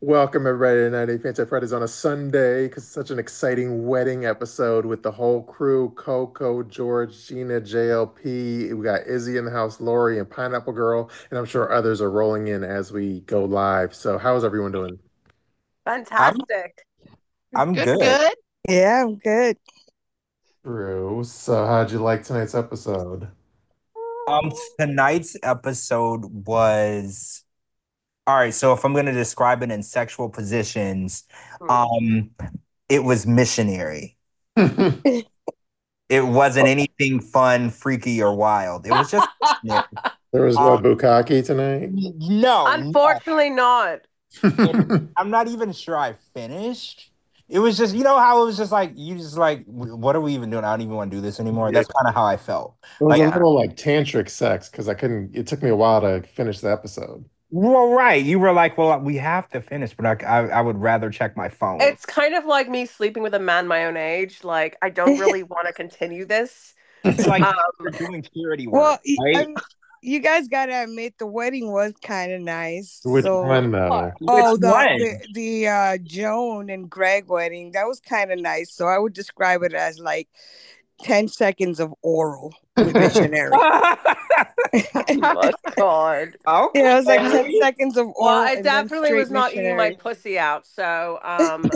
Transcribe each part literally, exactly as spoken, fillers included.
Welcome everybody to ninety Fantastic Fridays on a Sunday because it's such an exciting wedding episode with the whole crew, Coco, George, Gina, J L P. We got Izzy in the house, Lori, and Pineapple Girl, and I'm sure others are rolling in as we go live. So how's everyone doing? I'm Fantastic. I'm Good, good. good. Yeah, I'm good. True. So how'd you like tonight's episode? Um, tonight's episode was all right. So if I'm gonna describe it in sexual positions, Hmm. um, it was missionary. There It wasn't anything fun, freaky, or wild. It was just missionary. was no Um, bukkake tonight. no, no. Unfortunately, not. And I'm not even sure I finished. It was just, you know how it was just like you just like, what are we even doing? I don't even want to do this anymore. Yeah. That's kind of how I felt. It was Like, a I- little like tantric sex because I couldn't, it took me a while to finish the episode. well, right. You were like, well, we have to finish, but I, I, I would rather check my phone. It's kind of like me sleeping with a man my own age. Like, I don't really want to continue this. It's like Um, you're doing charity Well, work, y- right? I mean, you guys gotta admit the wedding was kind of nice. Which So, one though? Which oh, the one? the the uh, Joan and Greg wedding that was kind of nice. So I would describe it as like ten seconds of oral with missionary. oh God. Okay. Yeah, it was like ten seconds of Well, oral I and then definitely straight was not eating my missionary. pussy out, so um,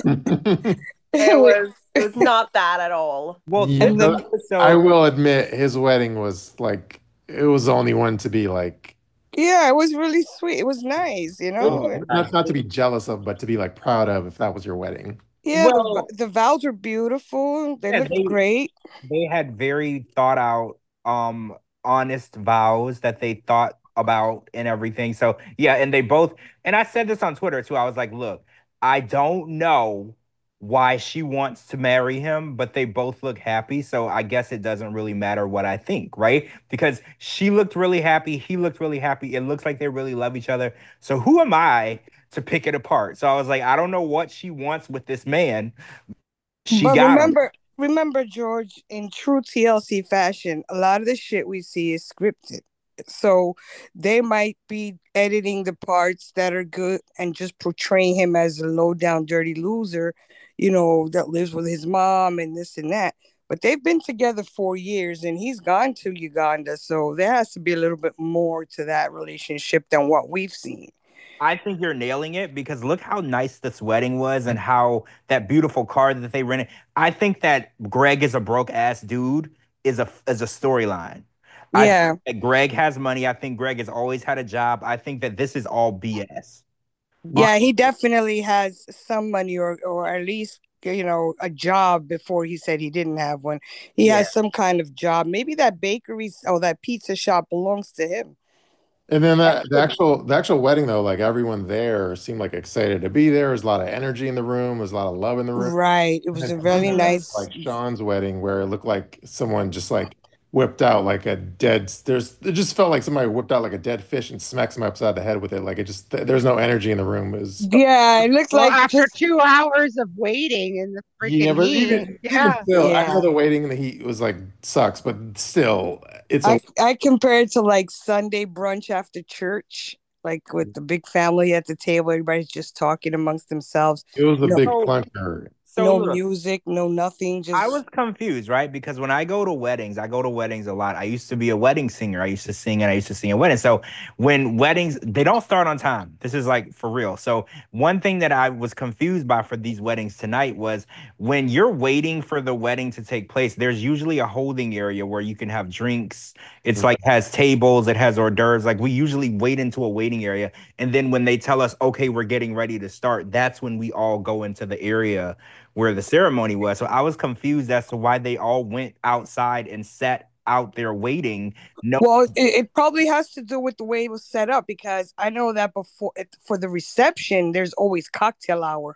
it Wait, was it was not that at all. Well, Yeah, this and then I episode, will admit his wedding was like it was the only one to be like yeah, it was really sweet. It was nice, you well, know. not not to be jealous of, but to be like proud of if that was your wedding. Yeah, the well, v- the vows were beautiful. They yeah, looked they great. they had very thought out, um, honest vows that they thought about and everything. So yeah, and they both, and I said this on Twitter too. I was like, look, I don't know why she wants to marry him, but they both look happy. So I guess it doesn't really matter what I think, right? Because she looked really happy, he looked really happy. It looks like they really love each other. So who am I to pick it apart? So I was like, I don't know what she wants with this man. She But got him. remember, remember, George, in true T L C fashion, a lot of the shit we see is scripted. So they might be editing the parts that are good and just portraying him as a low down, dirty loser, you know, that lives with his mom and this and that. But they've been together four years and he's gone to Uganda. So there has to be a little bit more to that relationship than what we've seen. I think you're nailing it because look how nice this wedding was and how that beautiful car that they rented. I think that Greg is a broke ass dude is a is a storyline. I think Yeah. that Greg has money. I think Greg has always had a job. I think that this is all B S. Yeah, he definitely has some money or or at least you know a job before he said he didn't have one. He Yeah. has some kind of job. Maybe that bakery or that pizza shop belongs to him. And then that the actual the actual wedding though, like everyone there seemed like excited to be there. There's a lot of energy in the room. There's a lot of love in the room. Right. It And was then a really compared to, nice. like Sean's wedding, where it looked like someone just like whipped out like a dead. There's it just felt like somebody whipped out like a dead fish and smacked him upside the head with it. Like it just there's no energy in the room. It was Yeah, it looked Well, like after just two hours of waiting in the yeah, freaking but heat, even even yeah. still, I know yeah. the waiting in the heat was like sucks, but still, it's a I I compare it to like Sunday brunch after church, like with the big family at the table, everybody's just talking amongst themselves. it was a No, big So clunker. so no look, music, no nothing. I was Just confused, right? Because when I go to weddings, I go to weddings a lot. I used to be a wedding singer. I used to sing and I used to sing at weddings. So when weddings, they don't start on time. This is like for real. So one thing that I was confused by for these weddings tonight was when you're waiting for the wedding to take place, there's usually a holding area where you can have drinks. It's like has tables, it has hors d'oeuvres. Like we usually wait into a waiting area. And then when they tell us, okay, we're getting ready to start, that's when we all go into the area where the ceremony was. So I was confused as to why they all went outside and sat out there waiting. No, well, it, it probably has to do with the way it was set up because I know that before for the reception, there's always cocktail hour.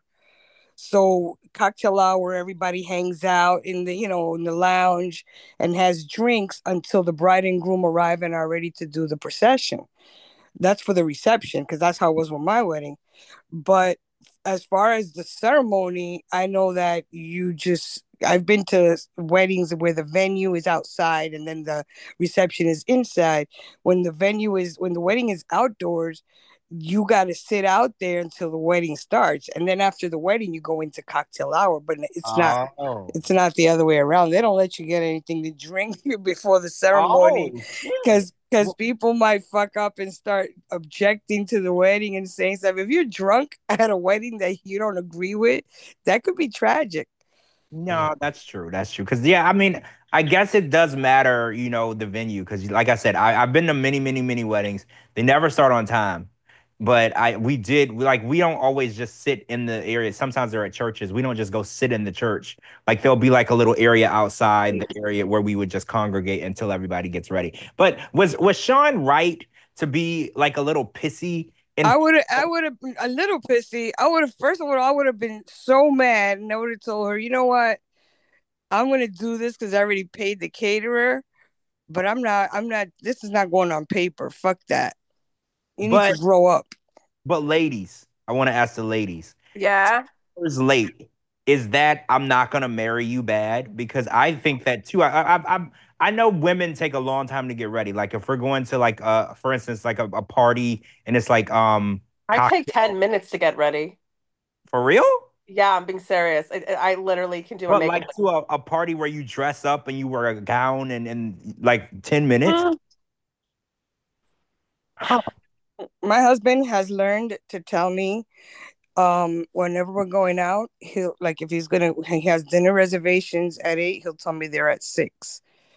So cocktail hour, everybody hangs out in the you know in the lounge and has drinks until the bride and groom arrive and are ready to do the procession. That's for the reception because that's how it was with my wedding. But as far as the ceremony, I know that you just I've been to weddings where the venue is outside and then the reception is inside. When the venue is when the wedding is outdoors, you got to sit out there until the wedding starts, and then after the wedding you go into cocktail hour. But it's not Oh. it's not the other way around. They don't let you get anything to drink before the ceremony, Oh, shit. because because Well- people might fuck up and start objecting to the wedding and saying stuff. If you're drunk at a wedding that you don't agree with, that could be tragic. No, that's true. That's true. Because yeah, I mean, I guess it does matter, you know, the venue. Because like I said, I, I've been to many, many, many weddings. They never start on time. But I we did we, like we don't always just sit in the area. Sometimes they're at churches. We don't just go sit in the church. Like there'll be like a little area outside the area where we would just congregate until everybody gets ready. But was was Sean right to be like a little pissy? And I would have, I would have been a little pissy. I would have, first of all, I would have been so mad, and I would have told her, you know what, I'm gonna do this because I already paid the caterer, but I'm not, I'm not. This is not going on paper. Fuck that. You need But- to grow up. but ladies, I want to ask the ladies. Yeah. Hours late, is that I'm not gonna marry you bad? Because I think that too. I I I I know women take a long time to get ready. Like if we're going to like uh for instance like a, a party and it's like um I take cocktail- ten minutes to get ready. for real? Yeah, I'm being serious. I, I literally can do a But makeup. like to a, a party where you dress up and you wear a gown and and like ten minutes. Mm. My husband has learned to tell me, um, whenever we're going out, he'll like if he's gonna, he has dinner reservations at eight, he'll tell me they're at six.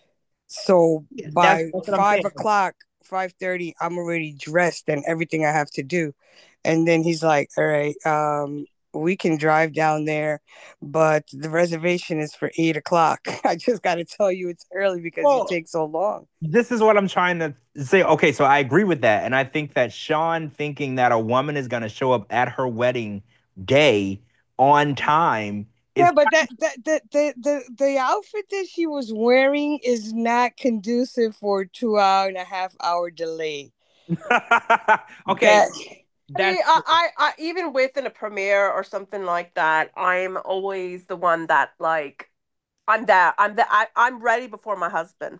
So Yeah, by that's- that's what I'm five saying. o'clock, five thirty, I'm already dressed and everything I have to do. And then he's like, all right, um, we can drive down there, but the reservation is for eight o'clock. I just got to tell you it's early because Well- it takes so long. This is what I'm trying to say. Okay, so I agree with that. And I think that Sean thinking that a woman is going to show up at her wedding day on time is Yeah, but that, that the, the the the outfit that she was wearing is not conducive for a two hour and a half hour delay. okay. That- I, mean, That's I, I, I, even within a premiere or something like that, I'm always the one that like, I'm there. I'm the, I, I'm ready before my husband.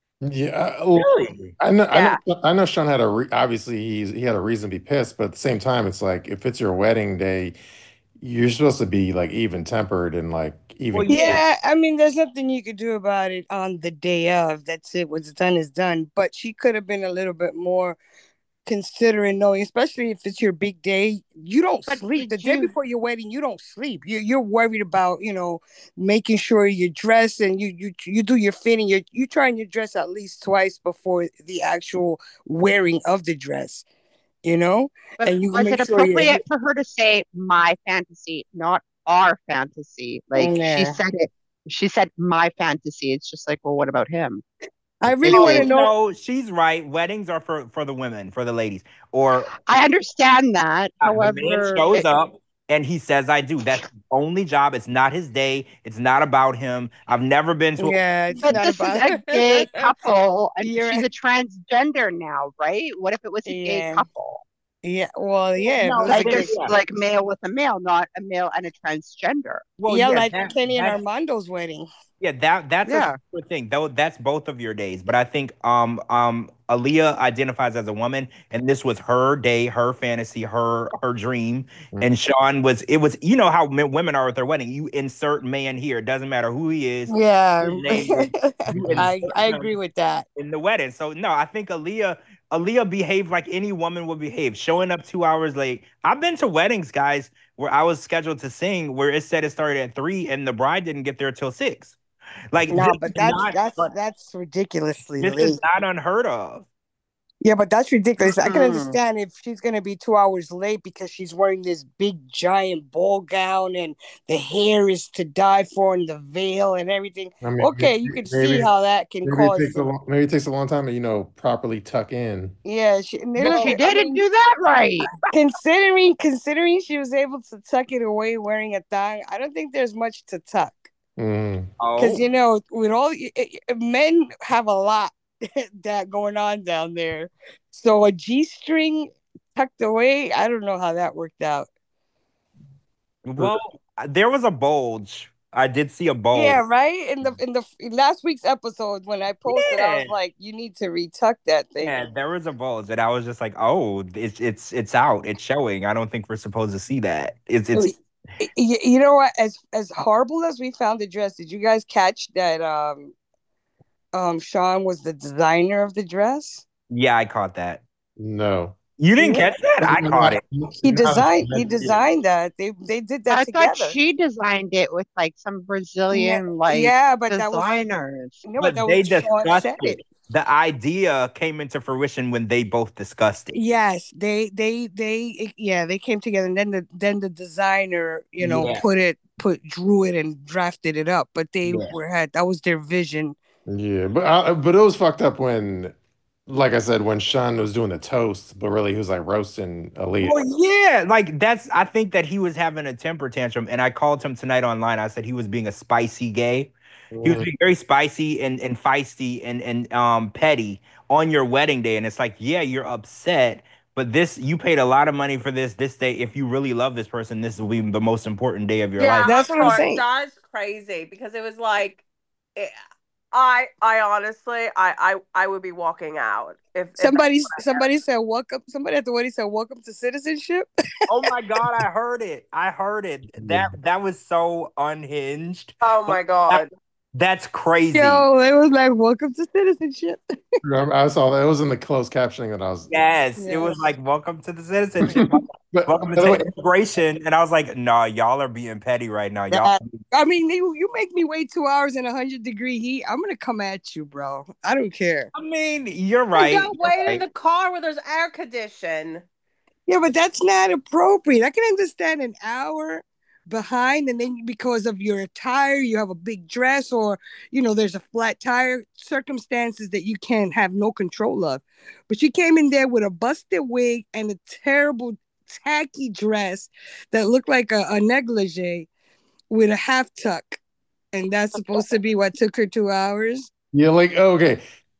Yeah, I- really. I know, I Yeah. know, I know Sean had a re obviously he's he had a reason to be pissed, but at the same time, it's like if it's your wedding day, you're supposed to be like even tempered and like even. Well, yeah. Yeah, I mean, there's nothing you could do about it on the day of. That's it. What's done is done. But she could have been a little bit more considering, knowing, especially if it's your big day. You don't But sleep the did day you- before your wedding. You don't sleep. You you're worried about, you know, making sure you're dressed and you you you do your fitting. You you try and you dress at least twice before the actual wearing of the dress. You know, But and you was make it sure you're- appropriate for her to say my fantasy, not our fantasy? Like she Yeah. said it. She said my fantasy. It's just like, well, what about him? I really Oh, want to know. No, she's right. Weddings are for for the women, for the ladies. Or I understand that. uh, the man However, shows it- up and he says, "I do." That's his only job. It's not his day. It's not about him. I've never been to. A, Yeah, it's but not this about is a gay couple, and You're she's right. a transgender now, right? What if it was a gay Yeah. couple? Yeah, well, yeah, No, it was Like a but good- just yeah. like male with a male, not a male and a transgender. well, yeah, yeah, like that- Kenny and that- Armando's wedding. Yeah, that that's Yeah. a good thing. Though that's both of your days. But I think um um Aaliyah identifies as a woman, and this was her day, her fantasy, her her dream. And Sean was it was you know how men, women are with their wedding. You insert man here. It doesn't matter who he is Yeah, His name is- I I agree with that. in the wedding. So no, I think Aaliyah Aaliyah behaved like any woman would behave, showing up two hours late. I've been to weddings, guys, where I was scheduled to sing, where it said it started at three, and the bride didn't get there till six. Like No, this but is that's not- that's but that's ridiculously this late. is not unheard of. Yeah, but that's ridiculous. I can Mm. understand if she's gonna be two hours late because she's wearing this big giant ball gown and the hair is to die for and the veil and everything. I mean, Okay, you can maybe- see how that can Maybe it cause. takes a some- long, maybe it takes a long time to, you know, properly tuck in. Yeah, she, But no, she I didn't mean, do that right. considering considering she was able to tuck it away wearing a thong. I don't think there's much to tuck. Mm. Because Oh, you know, with all y- y- y- men have a lot that going on down there, so a G string tucked away, I don't know how that worked out. well, there was a bulge I did see a bulge. Yeah, right. In the in the in last week's episode, when I posted, I was Yeah. like, "You need to retuck that thing." Yeah, there was a bulge, and I was just like, "Oh, it's it's it's out. It's showing. I don't think we're supposed to see that. It's it's Y- y- You know what? As as horrible as we found the dress, did you guys catch that? Um, um, Sean was the designer of the dress. yeah, I caught that. No. You didn't Yeah. catch that? I caught it. He designed. He designed that. They they did that I thought together. she designed it with like some Yeah, Brazilian like yeah, but that was designers. no, but But that they was Sean discussed said it. it. The idea came into fruition when they both discussed it. Yes, they they they yeah they came together, and then the then the designer you know Yeah. put it put drew it and drafted it up, but they Yeah. were had that was their vision. Yeah, but uh, but it was fucked up when, like I said, when Sean was doing the toast, but really he was like roasting Aaliyah. Well, yeah, like that's. I think that he was having a temper tantrum, and I called him tonight online. I said he was being a spicy gay. He was Mm. being very spicy and, and feisty and and um petty on your wedding day, and it's like, yeah, you're upset, but this you paid a lot of money for this this day. If you really love this person, this will be the most important day of your Yeah, life. That's I'm what I'm sorry. saying. That's crazy because it was like, it, I I honestly I I I would be walking out if, if Somebody that's what I heard. somebody said welcome. Somebody at the wedding said welcome to citizenship. Oh my God, I heard it. I heard it. That that was so unhinged. Oh my God. That's crazy. Yo, it was like welcome to citizenship. I saw that. It was in the closed captioning that I was. Yes, it was Yes. like welcome to the citizenship. But Welcome by the to way, immigration. And I was like, nah, y'all are being petty right now. Y'all That- I mean, you you make me wait two hours in a hundred degree heat. I'm gonna come at you, bro. I don't care. I mean, you're Right, right. don't you're wait in right. the car where there's air condition. Yeah, but that's not appropriate. I can understand an hour behind, and then because of your attire, you have a big dress, or you know, there's a flat tire, circumstances that you can have no control of. But she came in there with a busted wig and a terrible, tacky dress that looked like a, a negligee with a half tuck. And that's supposed to be what took her two hours. yeah, like okay.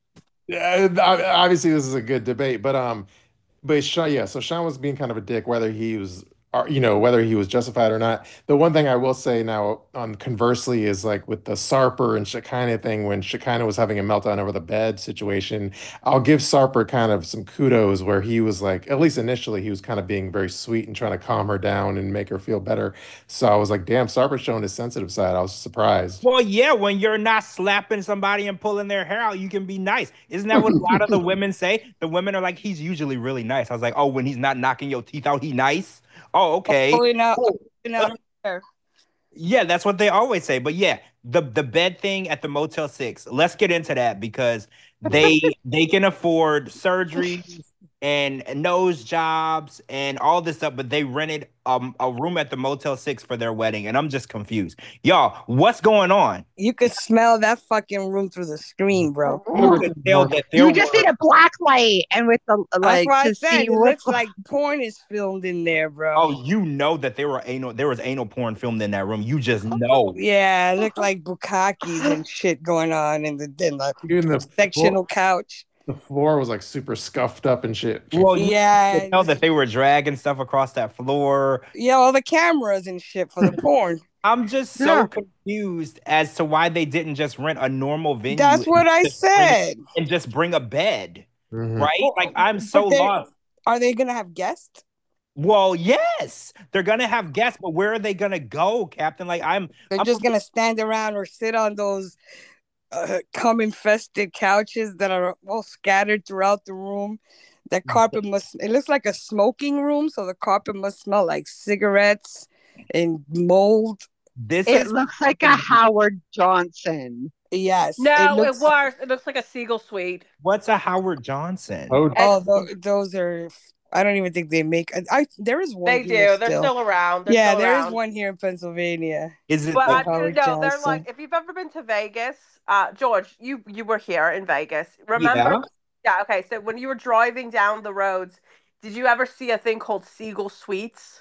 Uh, obviously, this is a good debate, but um, but Sean, yeah. So Sean was being kind of a dick, whether he was, or, you know, whether he was justified or not. The one thing I will say now, on conversely, is like with the Sarper and Shekinah thing, when Shekinah was having a meltdown over the bed situation, I'll give Sarper kind of some kudos where he was like, at least initially, he was kind of being very sweet and trying to calm her down and make her feel better. So I was like, damn, Sarper's showing his sensitive side. I was surprised. Well, yeah, when you're not slapping somebody and pulling their hair out, you can be nice. Isn't that what a lot of the women say? The women are like, he's usually really nice. I was like, oh, when he's not knocking your teeth out, he nice? Oh, okay. Pulling out, pulling out her hair. Yeah, that's what they always say. But yeah, the the bed thing at the Motel Six. Let's get into that because they they can afford surgeries and nose jobs and all this stuff, but they rented um, a room at the Motel Six for their wedding, and I'm just confused. Y'all, what's going on? You could smell that fucking room through the screen, bro. You could tell that there You just were- need a black light and with the That's like why I to said see it what's looks like porn is filmed in there, bro. Oh, you know that there were anal there was anal porn filmed in that room. You just know. Yeah, it looked like bukakis and shit going on in the, in the Even the sectional couch. The floor was like super scuffed up and shit. Well, you Yeah, could tell that they were dragging stuff across that floor. yeah, all the cameras and shit for the porn. I'm just so Yeah. confused as to why they didn't just rent a normal venue. That's what and I just bring- said. and just bring a bed, Mhm. right? Well, Like I'm so but they- lost. Are they gonna have guests? Well, yes, they're gonna have guests, but where are they gonna go, Captain? Like I'm, They're I'm just gonna stand around or sit on those uh, cum infested couches that are all scattered throughout the room. That carpet must, it looks like a smoking room, so the carpet must smell like cigarettes and mold. this it is looks like a Howard Johnson. Yes. No, it, looks, worse. It looks like a Siegel suite. what's a Howard Johnson? Oh, Oh, tho- those are, I don't even think they make, I, I there is one. They do. here They're still around. They're yeah, still there is around. one here in Pennsylvania. Is it? But the- I Howard no, they're Johnson. like if you've ever been to Vegas, uh, George, you you were here in Vegas. Remember? Yeah. Yeah, okay. So when you were driving down the roads, did you ever see a thing called Siegel Suites?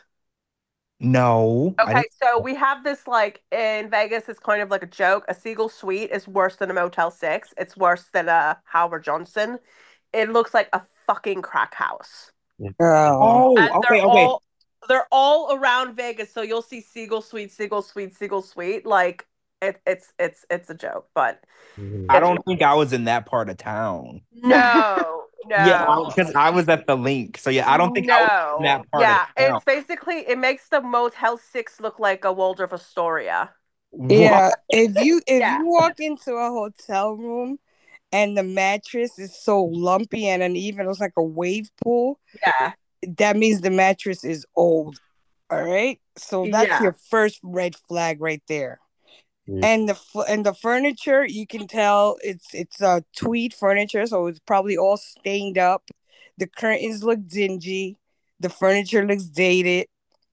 No. I Okay, didn't- so we have this like in Vegas, it's kind of like a joke. A Siegel Suite is worse than a Motel Six. It's worse than a Howard Johnson. It looks like a fucking crack house. Oh. Oh, And okay, they're okay. all they're all around Vegas, so you'll see Seagull Suite, Seagull Suite, Seagull Suite. Like it, it's it's it's a joke, but Mhm. I it's don't think I was in that part of town. no, Yeah, no, because I was at the link. So yeah, I don't think I was in no. that part Yeah, of town. it's basically it makes the Motel Six look like a Waldorf Astoria. What? Yeah, if you if Yeah. you walk into a hotel room and the mattress is so lumpy and uneven, it's like a wave pool, Yeah, that means the mattress is old. All right, so that's yeah. your first red flag right there. Yeah. And the f- and the furniture, you can tell it's it's a uh, tweed furniture, so it's probably all stained up. The curtains look dingy. The furniture looks dated.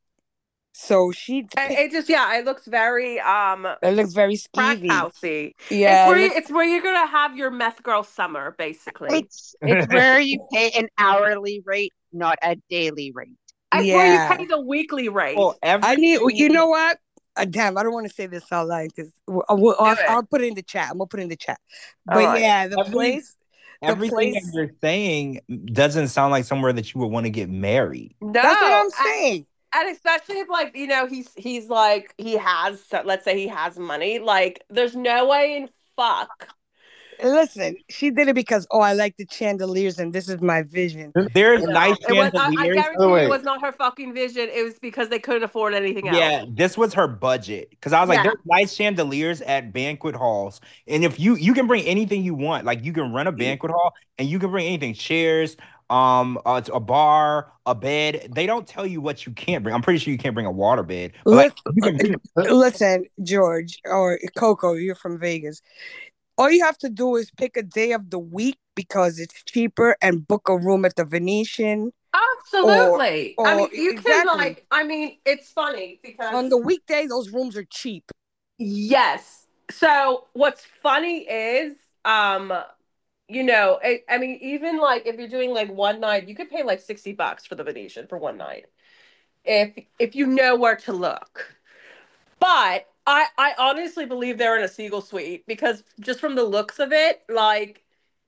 So she It, picked. it just yeah, it looks very um It looks very crack skeevy. housey. Yeah, It's where it you, looks- it's where you're gonna have your meth girl summer, basically. It's it's where you pay an hourly rate, not a daily rate. It's where you yeah. pay the weekly rate. Well, I need. everything- You know what? Uh, damn, I don't want to say this out loud because I'll, I'll, it. I'll put it in the chat. I'm gonna put it in the chat. All But right. yeah, the Every- place. The everything place. that you're saying doesn't sound like somewhere that you would want to get married. No, That's what I'm and- saying. And especially if like, you know, he's he's like he has let's say he has money, like there's no way in fuck. Listen, she did it because oh, I like the chandeliers and this is my vision. There's No, nice it was, I, I chandeliers. guarantee Oh, you wait. it was not her fucking vision. It was because they couldn't afford anything else. Yeah, this was her budget. Because I was like, Yeah. there's nice chandeliers at banquet halls. And if you you can bring anything you want, like you can rent a banquet hall and you can bring anything, chairs, um, uh, a bar, a bed. They don't tell you what you can't bring. I'm pretty sure you can't bring a water bed. But like, you can bring Listen, George or Coco, you're from Vegas. All you have to do is pick a day of the week because it's cheaper and book a room at the Venetian. Absolutely. Or- I mean, or- you can exactly. like I mean, it's funny because On the weekday, those rooms are cheap. yes. So what's funny is, um, you know, I, I mean, even like if you're doing like one night, you could pay like sixty bucks for the Venetian for one night, if if you know where to look. But I I honestly believe they're in a Seagull Suite because just from the looks of it, like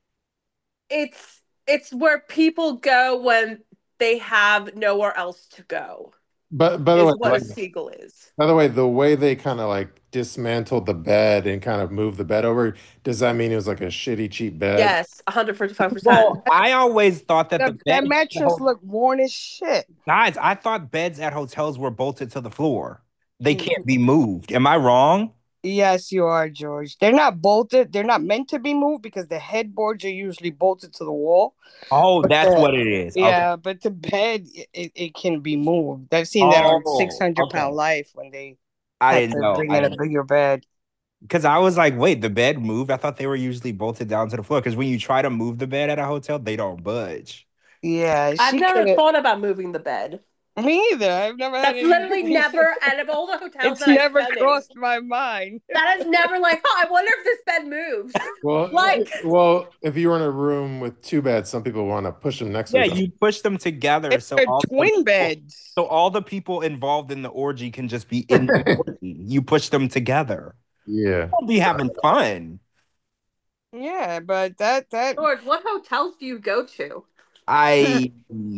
it's it's where people go when they have nowhere else to go. But by the Is way, what like, a Seagull is. by the way, the way they kind of like dismantled the bed and kind of moved the bed over, does that mean it was like a shitty cheap bed? Yes, one hundred forty-five percent. well, I always thought that the That, that beds- mattress looked worn as shit. guys, I thought beds at hotels were bolted to the floor. They Mm. can't be moved. Am I wrong? Yes, you are, George. They're not bolted. They're not meant to be moved because the headboards are usually bolted to the wall. Oh, But that's the- what it is. Okay. Yeah, but the bed it, it can be moved. I've seen that on Oh, six hundred okay. pound life when they I had didn't to know. bring I in a didn't- bigger bed. Because I was like, wait, the bed moved? I thought they were usually bolted down to the floor. Because when you try to move the bed at a hotel, they don't budge. Yeah, I've she never could've- thought about moving the bed. Me either. I've never had That's any literally reason- never out of all the hotels It's that I've never been in, crossed my mind. that is never like, oh, I wonder if this bed moves. Well, Like- well, if you were in a room with two beds, some people want to push them next Yeah, to each other. you push them together. It's so they're all the twin people- beds. So all the people involved in the orgy can just be in the orgy. You push them together. Yeah. You'll be having fun. Yeah, but that that George, what hotels do you go to? I.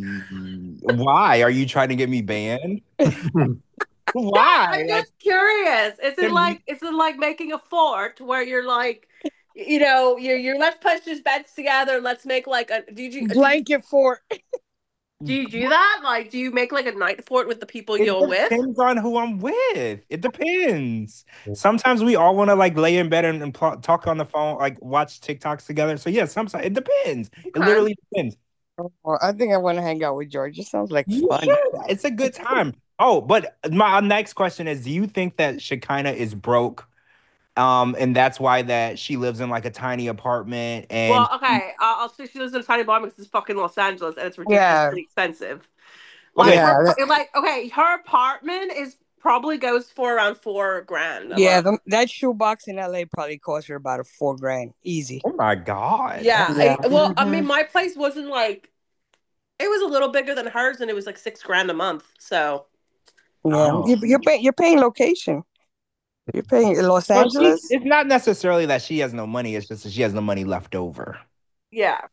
Why are you trying to get me banned? Why? I'm Like, just curious. Is it Then- like is it like making a fort where you're like, you know, you're you're let's push these beds together. Let's make like a. Do you blanket fort. do you do that? Like, do you make like a night fort with the people it you're with? depends on who I'm with. It depends. Sometimes we all want to like lay in bed and, and pl- talk on the phone, like watch TikToks together. So yeah, sometimes it depends. It Okay. literally depends. Oh, I think I want to hang out with George. It sounds like You fun. should. It's a good time. Oh, but my next question is: do you think that Shekinah is broke, um, and that's why that she lives in like a tiny apartment? And Well, okay, uh, I'll say she lives in a tiny apartment because it's fucking Los Angeles and it's ridiculously expensive. Like, Okay. her- Yeah, like okay, her apartment is probably goes for around four grand. a Yeah, month. the, that shoebox in L A probably cost her about a four grand, easy. oh my god, yeah. Yeah. I- well, I Mhm. mean, my place wasn't like it was a little bigger than hers, and it was like six grand a month. So Yeah, Oh. you, you're paying. You're paying location. You're paying Los Well, she- Angeles. it's not necessarily that she has no money. It's just that she has no money left over. yeah,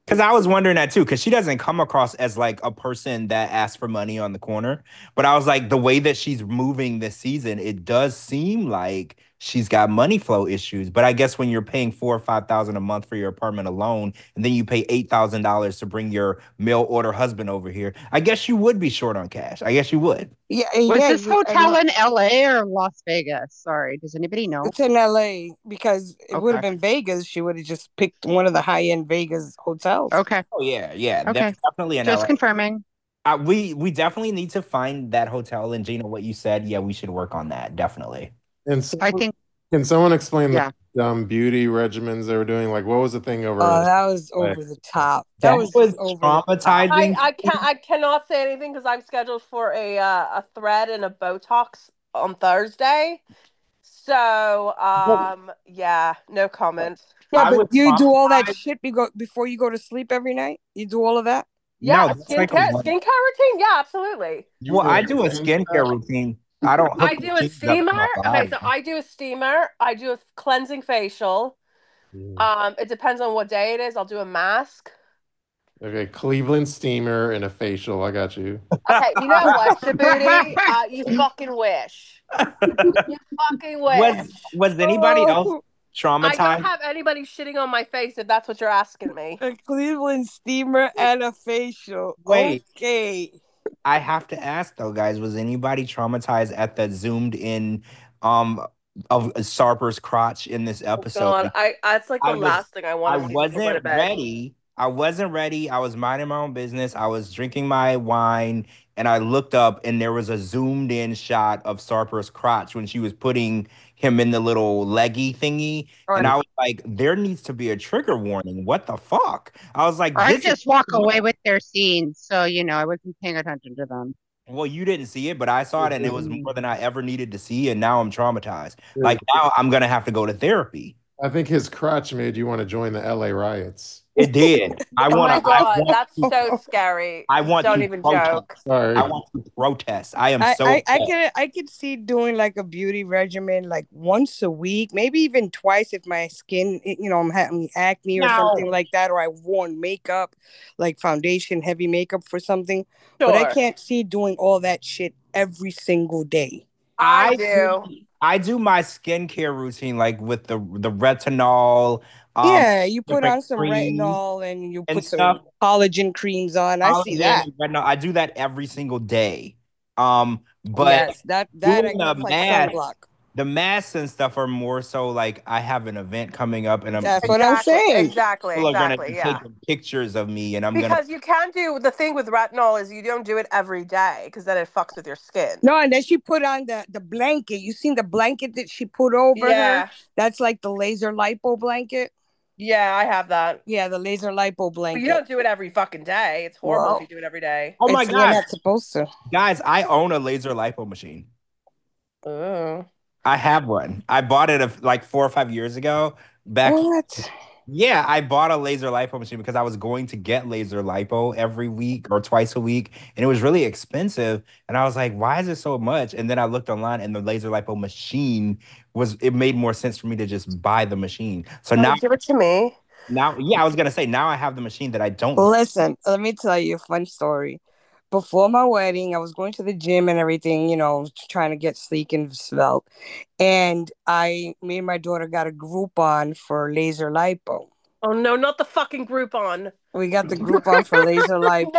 Because I was wondering that too, because she doesn't come across as like a person that asks for money on the corner. But I was like, the way that she's moving this season, it does seem like she's got money flow issues. But I guess when you're paying four or five thousand a month for your apartment alone, and then you pay eight thousand dollars to bring your mail order husband over here, I guess you would be short on cash. I guess you would. Yeah, Was yeah. this you- I hotel mean, in L A or Las Vegas? Sorry, does anybody know? it's in L A because it would have Okay. been Vegas. She would have just picked one of the high end Vegas hotels. Okay. Oh yeah, yeah. Okay. That's definitely an Just L A. confirming. Uh, we we definitely need to find that hotel. And Gina, what you said, yeah, we should work on that. Definitely. And I someone, think, can someone explain yeah. the um, beauty regimens they were doing? Like, what was the thing over? Oh, that was Like- over the top. That, That was, was just over the top. I, traumatizing. I can't I cannot say anything because I'm scheduled for a uh, a thread and a Botox on Thursday. So um yeah, no comment. Yeah, I but was you do all that traumatized. shit be go- before you go to sleep every night? You do all of that? Yeah, No, that's like a skincare one- skincare routine. Yeah, absolutely. You Well, go I do a into skincare that? routine. I don't. I hook do a machines up to steamer. my Okay, body. so I do a steamer. I do a cleansing facial. Mm. Um, it depends on what day it is. I'll do a mask. Okay, Cleveland steamer and a facial. I got you. Okay, you know what, Shabuti? Uh, you fucking wish. You fucking wish. Was was anybody else Oh, I don't traumatized? have anybody shitting on my face if that's what you're asking me. a Cleveland steamer and a facial. Wait. Okay. I have to ask though, guys. Was anybody traumatized at the zoomed in um of Sarper's crotch in this episode? God, I that's like the I was- last thing I I want to see before I go to wasn't bed. ready. I wasn't ready. I was minding my own business. I was drinking my wine, and I looked up, and there was a zoomed in shot of Sarper's crotch when she was putting him in the little leggy thingy. Right. And I was like, there needs to be a trigger warning. What the fuck? I was like, I this just is walk away with their scenes, so you know I wasn't paying attention to them. well, you didn't see it, but I saw it, and it was more than I ever needed to see, and now I'm traumatized. Like now I'm gonna have to go to therapy. I think his crotch made you want to join the L A riots. It did. I Oh want my to. I God, want that's to, so scary. I want Don't to even protest. joke. Sorry. I want to protest. I am I, so. I, I upset. could I could see doing like a beauty regimen like once a week, maybe even twice if my skin, you know, I'm having acne or No. something like that, or I worn makeup, like foundation, heavy makeup for something. But I Sure. can't see doing all that shit every single day. I do. I do my skincare routine like with the the retinol. Um, Yeah, you put different on some creams retinol and you and put some stuff. collagen creams on. I see collagen that. and retinol. I do that every single day. Um, but yes, that that I doing guess the like mask, sunblock. the masks and stuff are more so like I have an event coming up, and I'm That's people what I'm Exactly, saying. exactly, are gonna exactly. be Yeah. taking pictures of me, and I'm gonna. Because you can do the thing with retinol is you don't do it every day because then it fucks with your skin. No, and then she put on the the blanket. You seen the blanket that she put over her? Yeah. That's like the laser lipo blanket. Yeah, I have that. Yeah, the laser lipo But blanket. you don't do it every fucking day. It's horrible Well, if you do it every day. Oh my It's- You're god, not supposed to. guys! I own a laser lipo machine. Oh. I have one. I bought it a, like four or five years ago. Back, What? yeah, I bought a laser lipo machine because I was going to get laser lipo every week or twice a week, and it was really expensive. And I was like, "Why is it so much?" And then I looked online, and the laser lipo machine was. It made more sense for me to just buy the machine. So Oh, now, give it to me. now, yeah, I was gonna say now I have the machine that I don't. Listen, let me tell you a fun story. Before my wedding, I was going to the gym and everything, you know, trying to get sleek and svelte. And I, me and my daughter got a Groupon for laser lipo. Oh no, not the fucking Groupon. We got the Groupon for laser lipo.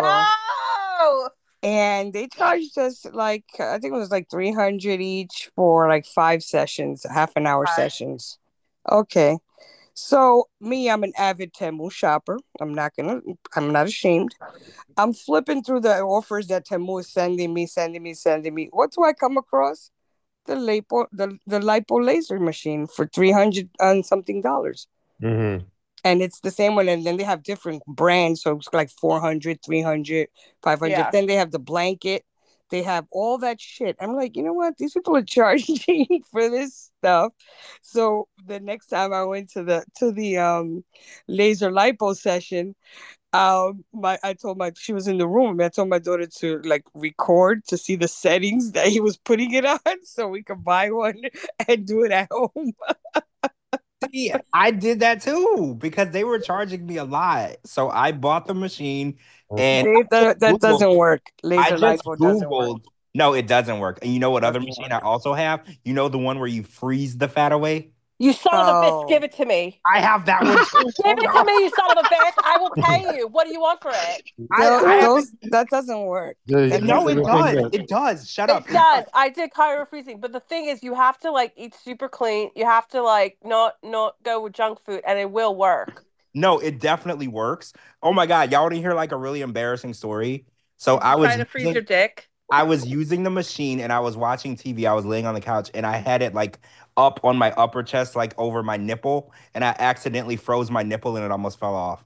No. And they charged us like, I think it was like three hundred each for like five sessions, half an hour Right. sessions. Okay. So me, I'm an avid Temu shopper. I'm not gonna, I'm not ashamed. I'm flipping through the offers that Temu is sending me, sending me, sending me. What do I come across? The lipo, the, the lipo laser machine for three hundred and something dollars. Mm-hmm. And it's the same one. And then they have different brands. So it's like four hundred, three hundred, five hundred. Yeah. Then they have the blanket. They have all that shit. I'm like, you know what? These people are charging for this stuff. So the next time I went to the to the um laser lipo session, um my I told my she was in the room. I told my daughter to like record to see the settings that he was putting it on so we could buy one and do it at home. Actually, I did that too because they were charging me a lot. So I bought the machine and Dave, that, that Googled. doesn't work. I Laser just lipo doesn't work. Googled. No, it doesn't work. And you know what other Doesn't machine work. I also have? You know the one where you freeze the fat away? You son of a bitch, Oh. give it to me. I have that one too. Give it to me, you son of a bitch. I will pay you. What do you want for it? I, Tho- I have those that doesn't work. Yeah, That you no, have it to doesn't do work. does. that. It does. Shut It up. does. I did cryo freezing, but the thing is, you have to like eat super clean. You have to like not not go with junk food, and it will work. No, it definitely works. Oh my God, y'all want to hear like a really embarrassing story? So Did I you was try to freeze using, your dick? I was using the machine and I was watching T V. I was laying on the couch and I had it like up on my upper chest, like over my nipple, and I accidentally froze my nipple and it almost fell off.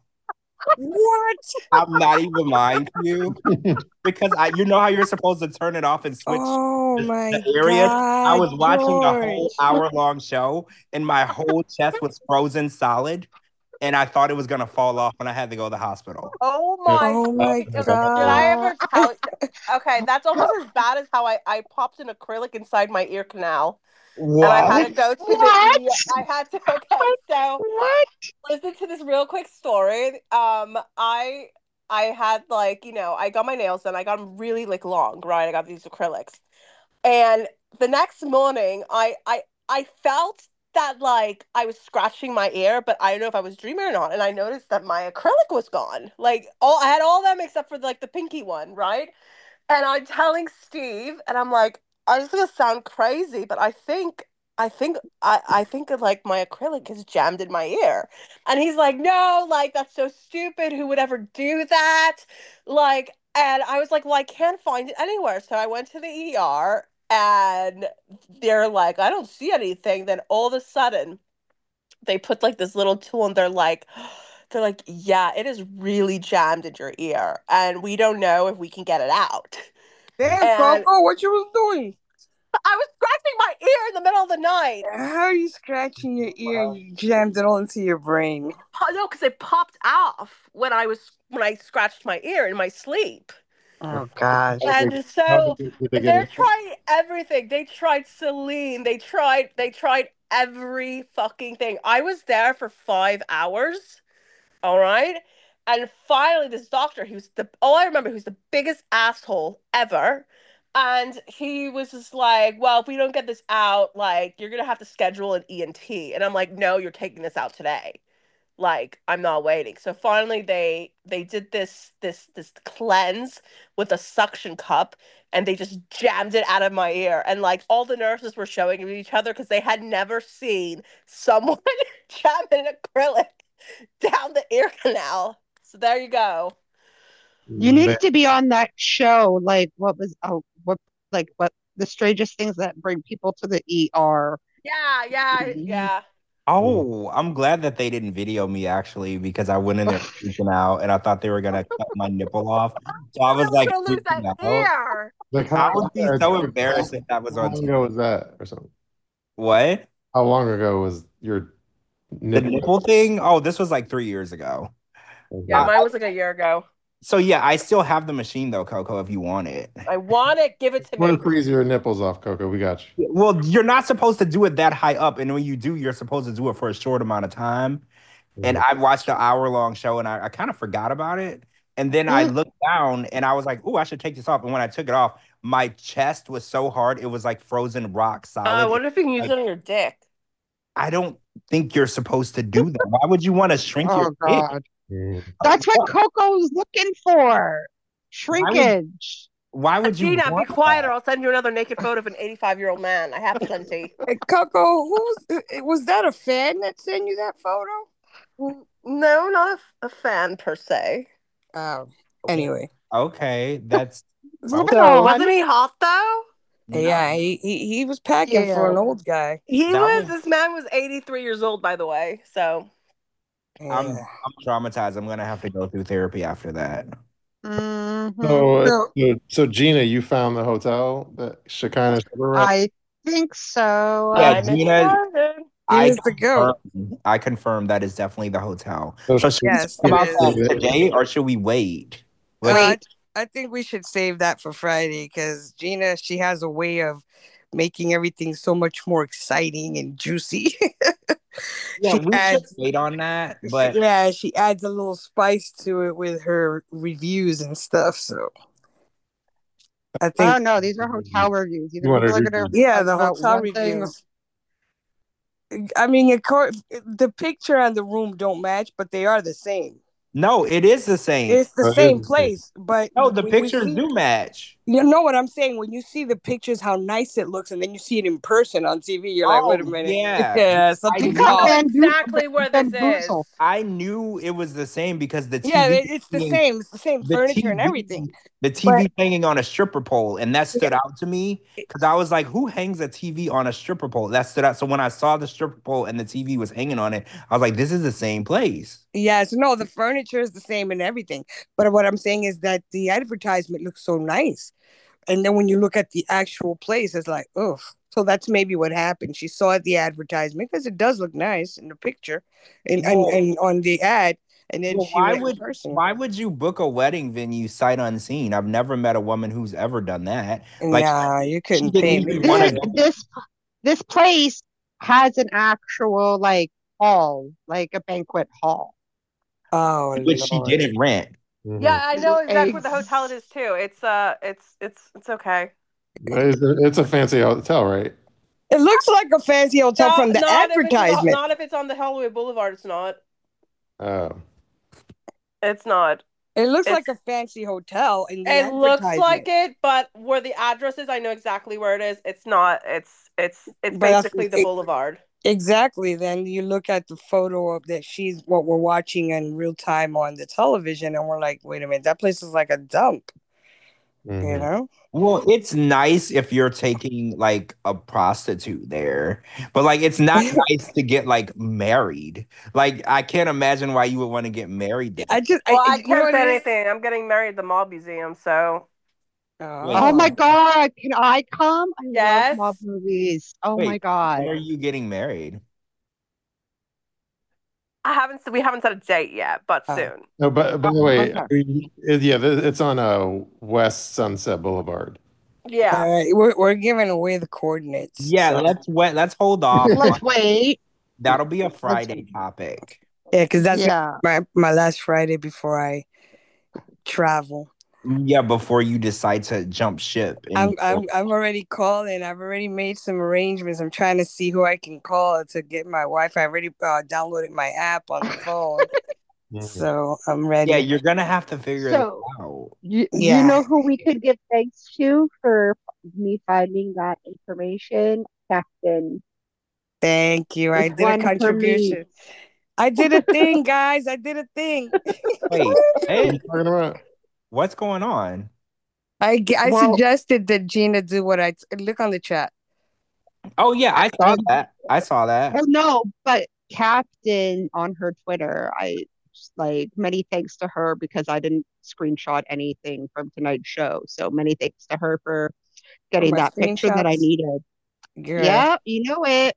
What? I'm not even lying to you because I, you know how you're supposed to turn it off and switch Oh the, my the areas. I God, was watching the whole George. hour long show and my whole chest was frozen solid, and I thought it was gonna fall off, and I had to go to the hospital. Oh my! Oh my Did God. I ever tell you? Okay, that's almost as bad as how I I popped an acrylic inside my ear canal, and I had to go to the. What? E- I had to. Okay, so What? listen to this real quick story. Um, I I had like you know I got my nails done. I got them really like long, right? I got these acrylics, and the next morning, I I I felt that like I was scratching my ear, but I don't know if I was dreaming or not. And I noticed that my acrylic was gone. Like all I had all of them except for like the pinky one, right? And I'm telling Steve, and I'm like, I just gonna sound crazy, but I think I think I, I think of like my acrylic is jammed in my ear. And he's like, no, like that's so stupid. Who would ever do that? Like, and I was like, well, I can't find it anywhere. So I went to the E R and they're like, I don't see anything. Then all of a sudden they put like this little tool and they're like they're like, yeah, it is really jammed in your ear. And we don't know if we can get it out. Damn, And Coco, what you was doing? I was scratching my ear in the middle of the night. How are you scratching your ear and you jammed it all into your brain? Oh, no, because it popped off when I was when I scratched my ear in my sleep. Oh gosh. And so How did they get they're it? trying everything. They tried Celine. They tried they tried every fucking thing. I was there for five hours. All right. And finally, this doctor, he was the all I remember, he was the biggest asshole ever. And he was just like, well, if we don't get this out, like, you're gonna have to schedule an E N T. And I'm like, no, you're taking this out today. Like, I'm not waiting. So finally they they did this this this cleanse with a suction cup and they just jammed it out of my ear. And like all the nurses were showing it to each other because they had never seen someone jam an acrylic down the ear canal. So there you go. You need to be on that show. Like, what was, oh, what, like, what, the strangest things that bring people to the E R. Yeah, yeah, yeah. Oh, I'm glad that they didn't video me actually because I went in there freaking out and I thought they were gonna cut my nipple off. So I was like gonna lose that freaking out. ear. Like I how, would be so embarrassed if that was how on long T V. ago was that or something? What? How long ago was your The nipple? nipple thing? Oh, this was like three years ago. Yeah, Uh, mine was like a year ago. So yeah, I still have the machine though, Coco, if you want it. I want it. Give it to Want me. to freeze your nipples off, Coco? We got you. Well, you're not supposed to do it that high up, and when you do, you're supposed to do it for a short amount of time. And I watched the hour long show and I, I kind of forgot about it. And then I Mm. looked down and I was like, oh, I should take this off. And when I took it off, my chest was so hard, it was like frozen rock Uh, I solid. wonder if you can use Like, it on your dick. I don't think you're supposed to do that. Why would you want to shrink Oh, your dick? God. Mm. That's what Coco's looking for. Why would, Shrinkage. why Uh, would you Gina, be want quiet that? or I'll send you another naked photo of an eighty-five year old man. I have plenty. Hey, Coco, who's was that a fan that sent you that photo? N- No, not a, f- a fan per se. Oh, anyway. Okay, that's Right okay. on. Wasn't he hot though? Yeah, he, he he was packing for an Yeah. old guy. He That was, was this man was eighty-three years old, by the way. So, I'm Yeah. I'm traumatized. I'm gonna have to go through therapy after that. Mhm. So, uh, So so, so Gina, you found the hotel that Shekinah Sugar at? I think so. Yeah, I'm Gina, excited. I Gina's the goat. confirm, I confirm that is definitely the hotel. So So should we Yes, talk it about is. that today or should we wait? Let's Uh, Wait. I think we should save that for Friday because Gina, she has a way of making everything so much more exciting and juicy. Yeah, she we should adds, wait on that, she, but yeah, she adds a little spice to it with her reviews and stuff. So I I think, don't know. These are hotel reviews. Either You want people to are do gonna yeah, talk the about hotel one thing. reviews. I mean, of course, the picture and the room don't match, but they are the same. no, it is the same. It's the Oh, it same is the same. place, but No, the when we pictures see, do match. you know what I'm saying? When you see the pictures, how nice it looks, and then you see it in person on T V, you're like, wait a Oh minute, yeah, yeah, I something's I Because know off. Bambu- exactly where this is. Bamboozle. I knew it was the same because the Yeah, T V it- it's the being same. It's the same the furniture and T V, everything. the But T V hanging on a stripper pole, and that stood yeah, out to me because I was like, "Who hangs a T V on a stripper pole?" That stood out. So when I saw the stripper pole and the T V was hanging on it, I was like, "This is the same place." yes, no, the furniture is the same and everything. But what I'm saying is that the advertisement looks so nice. And then when you look at the actual place, it's like, oh. So that's maybe what happened. She saw the advertisement because it does look nice in the picture and, and, Well, and on the ad. And then well, she why went in would person. why would you book a wedding venue sight unseen? I've never met a woman who's ever done that. Like Nah, you she couldn't didn't pay even me want for to This that. go. this this place has an actual like hall, like a banquet hall. Oh, Which she Lord. didn't rent. Mhm. Yeah, I know exactly where the Ex- hotel it is too. It's uh, it's it's it's okay. It's a, it's a fancy hotel, right? It looks like a fancy hotel No, from the not if it's in the, advertisement. not if it's on the Hollywood Boulevard. It's not. Oh, It's not. It looks It's like a fancy hotel in the it looks like advertisement. it, but where the address is, I know exactly where it is. It's not. It's it's it's But that's basically the it, boulevard. exactly. Then you look at the photo of that she's what we're watching in real time on the television, and we're like, wait a minute, that place is like a dump, you mhm. know? Well, it's nice if you're taking like a prostitute there, but like it's not nice to get like married. Like I can't imagine why you would want to get married there. I just, I, Well, I you know can't what say it is? anything. I'm getting married at the Mob Museum, so Wait, Oh my Oh, God, can I come? I love yes. mob movies. Oh my wait, when God. are you getting married? I haven't. We haven't set a date yet, but oh. soon. No, but by the way, Okay. I mean, it- yeah, th- it's on uh West Sunset Boulevard. Yeah. All right, we're we're giving away the coordinates. Yeah, So let's wait. Let's hold off. Let's wait. That'll be a Let's Friday topic. yeah, because that's yeah. my my last Friday before I travel. Yeah, before you decide to jump ship I'm and I'm I'm already calling. I've already made some arrangements. I'm trying to see who I can call to get my Wi-Fi. I already uh, downloaded my app on the phone, Mhm. so I'm yeah, ready. you're gonna have to figure this So out. you you Yeah. know who we could give thanks to for me finding that information? Captain. Thank you. I This did a one for me. contribution. I did a thing, guys. I did a thing. Wait, What are you hey, talking about? what's going on? I g- I Well, suggested that Gina do what I t- look on the chat. Oh yeah, I saw um, that. I saw that. oh no, but Captain on her Twitter, I like many thanks to her because I didn't screenshot anything from tonight's show. So many thanks to her for For getting my that picture that I screenshots, needed. girl. Yeah, you know it.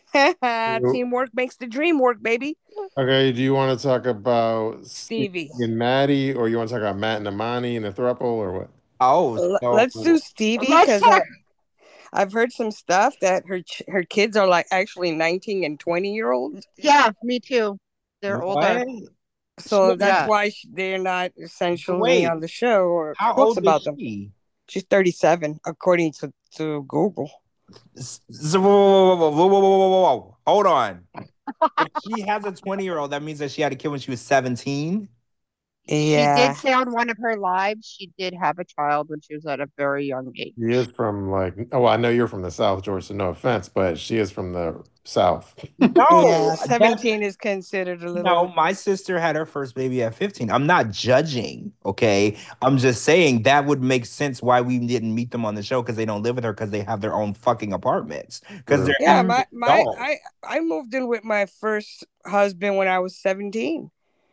You- Teamwork makes the dream work, baby. Okay, do you want to talk about Stevie Stevie. and Maddie, or you want to talk about Matt and Amani and the throuple, or what? Oh, L- so Let's do Stevie Let's because talk. I've heard some stuff that her ch- her kids are like actually nineteen and twenty year olds. Yeah, me too. They're older. what? So She- that's Yeah. why sh- they're not essentially Wait, on the show or how books old about is them. she? She's thirty-seven, according to, to Google. S- So, whoa, whoa, whoa, whoa, whoa, whoa, whoa, whoa, whoa. Hold on. If she has a twenty year old, that means that she had a kid when she was seventeen. She Yeah. did say on one of her lives she did have a child when she was at a very young age. She is from like, oh, I know you're from the South, George, so no offense, but she is from the South. Yeah, No, that's seventeen is considered a no. little. My sister had her first baby at fifteen. I'm not judging, okay? I'm just saying that would make sense why we didn't meet them on the show because they don't live with her because they have their own fucking apartments because True. they're Yeah, actually my my adults. I I moved in with my first husband when I was seventeen.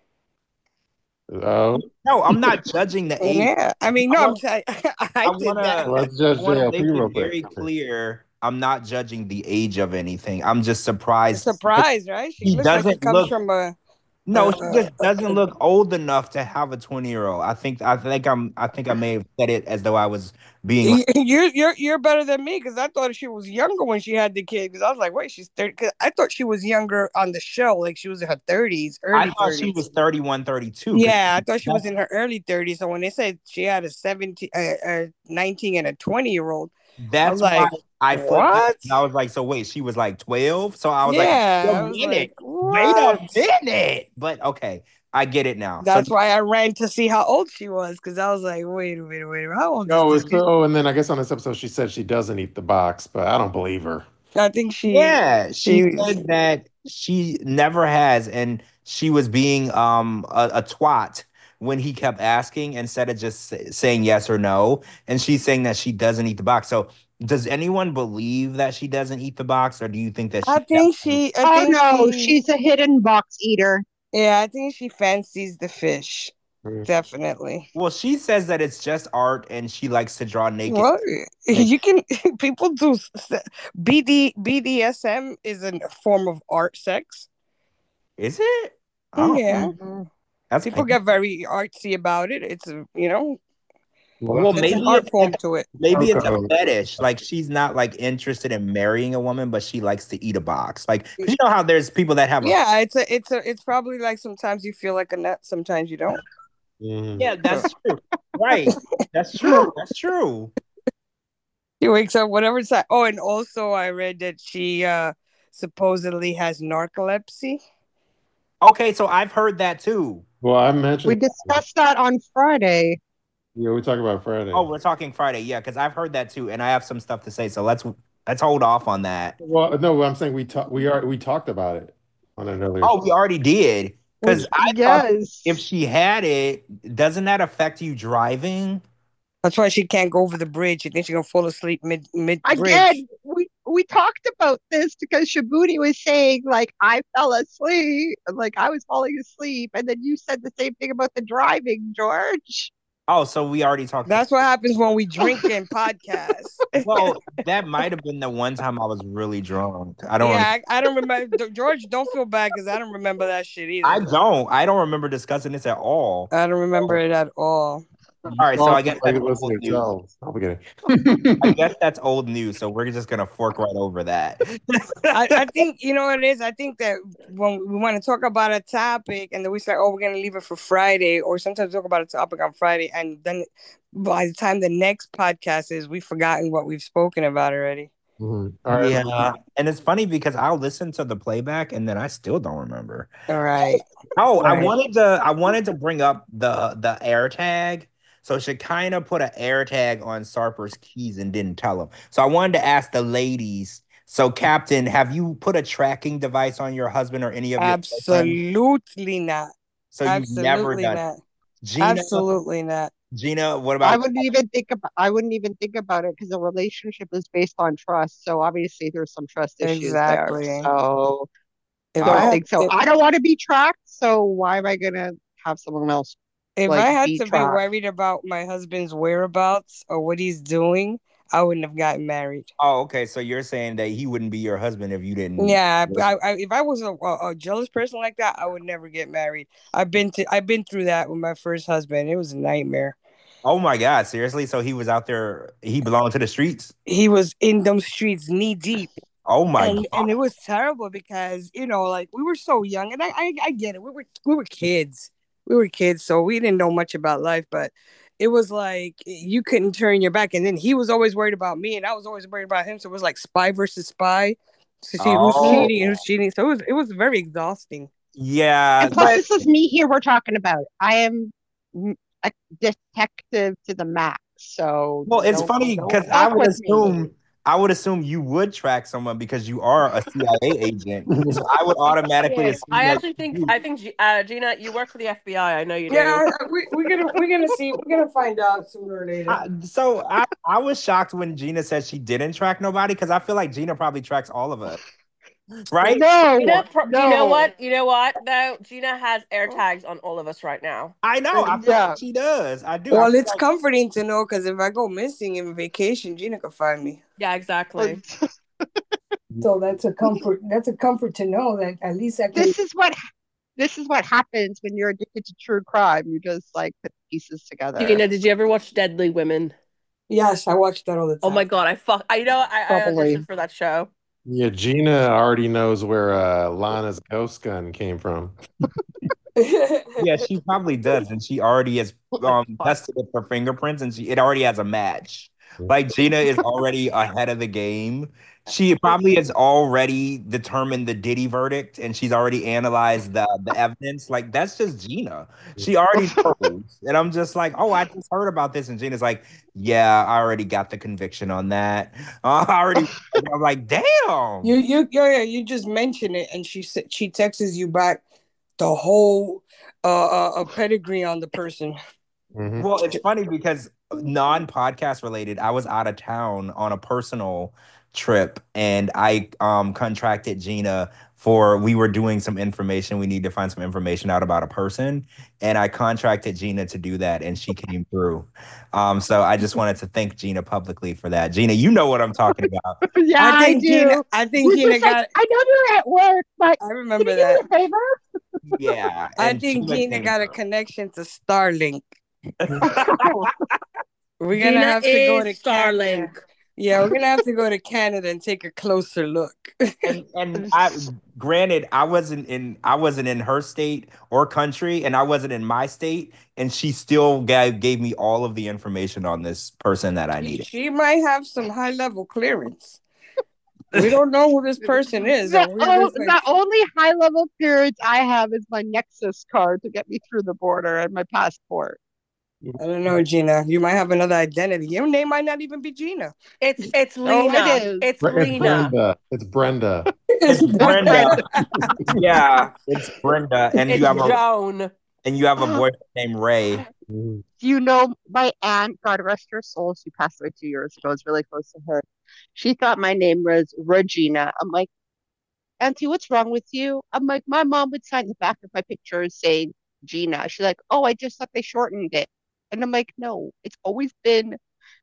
Oh, No, I'm not judging the age. Yeah, I mean, I no, I'm want saying I I did wanna that. let's I judge want to J L make P real it very quick. clear. I'm not judging the age of anything. I'm just surprised. Surprised, right? She He looks like she doesn't comes look. from a No, Uh, she just doesn't look old enough to have a twenty year old. I think I think I'm I think I may have said it as though I was being like, you're you're you're better than me because I thought she was younger when she had the kid. Because I was like, wait, she's thirty. Because I thought she was younger on the show, like she was in her thirties, I early thought she was thirties. thirty-one, thirty-two. Yeah, I thought she was in her early thirties. So when they said she had a seventeen, a, a nineteen, and a twenty year old, I was That's why like, I flipped it. what? And I was like, so wait, she was like twelve. So I was like, wait Yeah, a I was minute, like, wait a what? minute. But okay, I get it now. So That's why I ran to see how old she was because I was like, wait a minute, wait a minute, how old is Oh, this? it's, oh, and then I guess on this episode she said she doesn't eat the box, but I don't believe her. I think she, yeah, she she, said that she never has, and she was being um a, a twat when he kept asking instead of just say- saying yes or no. And she's saying that she doesn't eat the box. So does anyone believe that she doesn't eat the box, or do you think that I she think she, I Oh think no, she, she's a hidden box eater. yeah, I think she fancies the fish. Mm. Definitely. Well, she says that it's just art and she likes to draw naked. Well, Like- you can people do s- B D B D S M is a form of art sex. Is it? Oh, Yeah, Mhm. that's people pain- get very artsy about it. It's a, you know, Well, there's maybe an art it's, form to it. maybe it's a Coco. fetish. Like she's not like interested in marrying a woman, but she likes to eat a box. Like, 'cause you know how there's people that have a Yeah, it's a, it's a, it's probably like sometimes you feel like a nut, sometimes you don't. Mhm. yeah, that's true. Right. That's true. That's true. She wakes up whatever time. Oh, and also I read that she uh supposedly has narcolepsy. Okay, so I've heard that too. Well, I mentioned We discussed that on Friday. yeah, we talked about Friday. Oh, we're talking Friday, yeah, because I've heard that too, and I have some stuff to say. So let's let's hold off on that. Well, no, I'm saying we talked we are we talked about it on an earlier. Oh, we already did. Because I thought Yes. if she had it, doesn't that affect you driving? That's why she can't go over the bridge. She thinks she's gonna fall asleep mid mid bridge. Again, we we talked about this because Shibuti was saying like I fell asleep, like I was falling asleep, and then you said the same thing about the driving, George. Oh, so we already talked. That's what happens when we drink in podcasts. Well, that might have been the one time I was really drunk. I don't. Yeah, I, I don't remember. George, don't feel bad because I don't remember that shit either. I don't. I don't remember discussing this at all. I don't remember it at all. All right, so I guess like that's listen old to news. yourselves. I'll be kidding. I guess that's old news. So we're just gonna fork right over that. I, I think you know what it is. I think that when we want to talk about a topic and then we say, "Oh, we're gonna leave it for Friday," or sometimes talk about a topic on Friday, and then by the time the next podcast is, we've forgotten what we've spoken about already. Mhm. All right. Yeah, and it's funny because I'll listen to the playback and then I still don't remember. All right. Oh, I Right. wanted to. I wanted to bring up the the air tag. So she kind of put an air tag on Sarper's keys and didn't tell him. So I wanted to ask the ladies. So, Captain, have you put a tracking device on your husband or any of your girlfriends? Absolutely not. So you've never Absolutely done it. not. Gina, Absolutely not. Gina, what I about wouldn't even think about I wouldn't even think about it because a relationship is based on trust. So obviously there's some trust issues Exactly. there. So If don't I had, think so. if, I don't want to be tracked, so why am I gonna have someone else if like I had be to be tracked? worried about my husband's whereabouts or what he's doing, I wouldn't have gotten married. Oh, okay. So you're saying that he wouldn't be your husband if you didn't. Yeah, I, I, if I was a, a, a jealous person like that, I would never get married. I've been to, I've been through that with my first husband. It was a nightmare. Oh my God, seriously? So he was out there, he belonged to the streets? He was in them streets knee deep. Oh my and, God. and it was terrible because, you know, like we were so young, and I, I, I get it. We were, we were kids. We were kids, so we didn't know much about life, but it was like you couldn't turn your back. And then he was always worried about me, and I was always worried about him. So it was like spy versus spy. To see who's Oh. cheating and who's cheating. So it was, it was very exhausting. Yeah. And plus, but- this is me here we're talking about. I am mm, a detective to the max. So Well, it's don't- funny don't because I fuck would with me. assume I would assume you would track someone because you are a C I A agent. So I would automatically assume I that actually think you- I think G- uh, Gina, you work for the F B I. I know you do. Yeah, we, we're gonna we're gonna see. We're gonna find out sooner or later. I- so I, I was shocked when Gina said she didn't track nobody because I feel like Gina probably tracks all of us. Right? No, You know, pro- no. you know what? You know what? Though Gina has air tags on all of us right now. I know. I feel Yeah. like she does. I do. I Well, feel it's like- comforting to know because if I go missing in vacation, Gina can find me. Yeah, exactly. So that's a comfort. That's a comfort to know that at least I can. This is what this is what happens when you're addicted to true crime. You just like put pieces together. Gina, did you ever watch Deadly Women? Yes, I watch that all the time. Oh my god, I fuck. I know I, I Probably. auditioned for that show. Yeah, Gina already knows where uh, Lana's ghost gun came from. Yeah, she probably does, and she already has um tested it for fingerprints, and she it already has a match. Like Gina is already ahead of the game. She probably has already determined the Diddy verdict, and she's already analyzed the the evidence. Like that's just Gina. She already knows, and I'm just like, oh, I just heard about this, and Gina's like, yeah, I already got the conviction on that. Uh, I already. I'm like, damn. You you yeah, yeah, you just mention it, and she said she texts you back the whole uh, uh, uh pedigree on the person. Mhm. Well, it's funny because non-podcast related, I was out of town on a personal trip and I um contracted Gina for we were doing some information. We need to find some information out about a person. And I contracted Gina to do that and she came through. Um, so I just wanted to thank Gina publicly for that. Gina, you know what I'm talking about. Yeah, I I, think do. Gina I think You're Gina just like, got I know you're at work, but I can remember you do me that. a favor? Yeah. I and think Gina Gina came got a through. connection to Starlink. We're gonna Gina have to go is to Canada. Starlink. Yeah, we're gonna have to go to Canada and take a closer look. And and I granted I wasn't in I wasn't in her state or country and I wasn't in my state and she still gave, gave me all of the information on this person that I needed. She might have some high level clearance. We don't know who this person is. The, and we're o- just like, the only high level clearance I have is my Nexus card to get me through the border and my passport. I don't know, Gina. You might have another identity. Your name might not even be Gina. It's it's No, Lena. it is. It's It's Lena. Brenda. It's Brenda. It's Brenda. Yeah, it's Brenda. And It's you have a Joan. and you have a boyfriend named Ray. Mhm. Do you know my aunt, God rest her soul, she passed away two years ago. I was really close to her. She thought my name was Regina. I'm like, Auntie, what's wrong with you? I'm like, my mom would sign the back of my picture saying Gina. She's like, oh, I just thought they shortened it. And I'm like, no, it's always been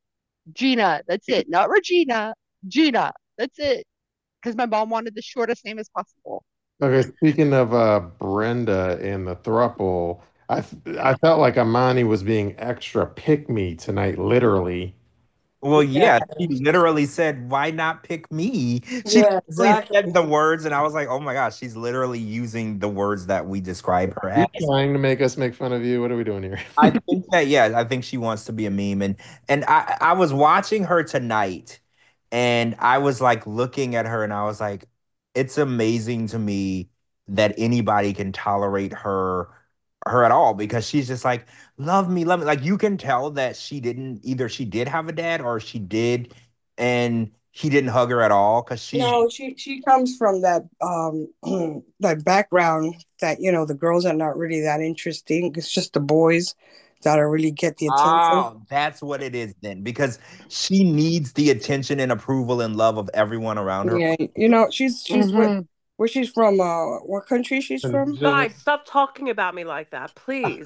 Gina. That's it. Not Regina. Gina. That's it. Because my mom wanted the shortest name as possible. Okay, speaking of uh, Brenda and the throuple, I f- I felt like Amani was being extra pick me tonight, literally. Well, yeah, she literally said, "Why not pick me?" She Yeah, literally exactly. said the words, and I was like, "Oh my gosh, she's literally using the words that we describe her You as." trying to make us make fun of you? What are we doing here? I think that yeah, I think she wants to be a meme, and and I I was watching her tonight, and I was like looking at her, and I was like, it's amazing to me that anybody can tolerate her her at all because she's just like love me, love me. Like you can tell that she didn't either she did have a dad or she did, and he didn't hug her at all because she's No, she she comes from that um that background that you know the girls are not really that interesting. It's just the boys that are really get the attention. oh, that's what it is then because she needs the attention and approval and love of everyone around her. Yeah, you know she's she's where, Mhm. where she's from. Uh, what country she's from? Tunisia. Guys, stop talking about me like that, please.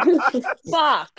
Fuck.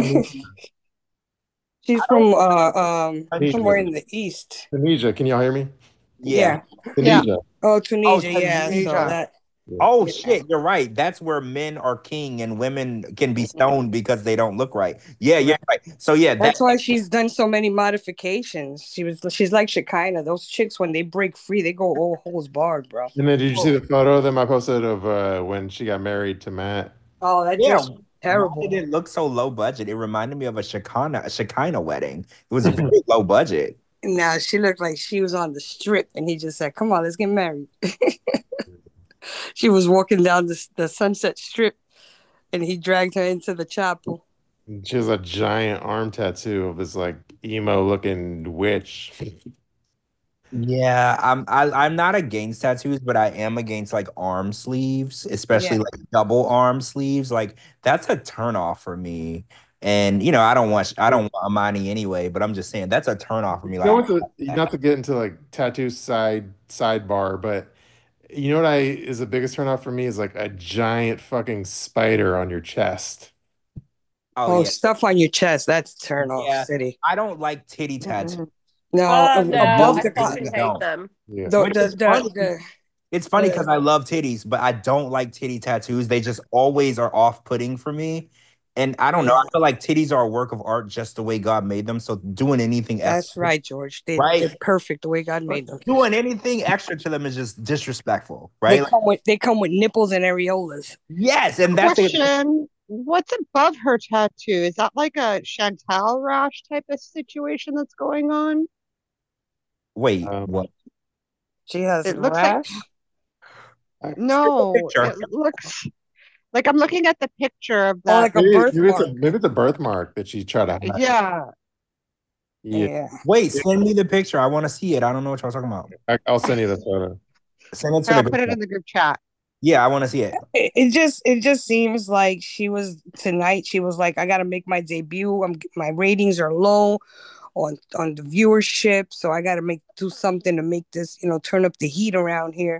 She's from uh um Tunisia. somewhere in the east. Tunisia, can y'all hear me? Yeah. Yeah. Tunisia. Oh, Tunisia. Oh, Yeah. So Tunisia. that. Oh Yeah. shit, you're right. That's where men are king and women can be stoned because they don't look right. Yeah, you're right. So yeah, That's that, why she's done so many modifications. She was she's like Shekinah. Those chicks when they break free, they go all holes barred, bro. And then did you see the photo of them I posted of uh, when she got married to Matt? Oh, that yeah. just terrible. Why did it look so low budget? It reminded me of a Shekinah, a Shekinah wedding. It was very low budget. Now she looked like she was on the strip, and he just said, "Come on, let's get married." She was walking down the the Sunset Strip, and he dragged her into the chapel. She has a giant arm tattoo of this like emo looking witch. Yeah, I'm I, I'm not against tattoos, but I am against like arm sleeves, especially Yeah. like double arm sleeves. Like that's a turn off for me. And you know, I don't want I don't want Amani anyway, but I'm just saying that's a turn off for me. You know Like, what the, not to get into like tattoo side sidebar, but you know what I is the biggest turn off for me is like a giant fucking spider on your chest. oh Oh, yeah, stuff on your chest. That's turn off Yeah. city. I don't like titty tattoos. No, Oh ab- no, above I the, fucking no. hate them. Yeah. the, Which the, is the, funny. the It's funny Uh, because I love titties, but I don't like titty tattoos. They just always are off-putting for me. And I don't know. Yeah, I feel like titties are a work of art just the way God made them. So doing anything extra, that's right, George. They right? they're perfect the way God made them. Doing anything extra to them is just disrespectful, They right? Like, come with they come with nipples and areolas. yes, and that's the Question, what's above her tattoo? Is that like a Chantal rash type of situation that's going on? wait, um, what? She has It a looks like, rash. I- no, Picture. it looks like I'm looking at the picture of Oh, that. like a maybe, maybe it's a birthmark. maybe it's a birthmark that she tried to hide. Yeah, Yeah, Yeah. Wait, send me the picture. I want to see it. I don't know what y'all talking about. I, I'll send you the photo. Send it to I'll the put it group. in the group chat. Yeah, I want to see it. It, it just it just seems like she was tonight. She was like, I gotta make my debut. I'm my ratings are low on on the viewership, so I gotta make do something to make this, you know, turn up the heat around here.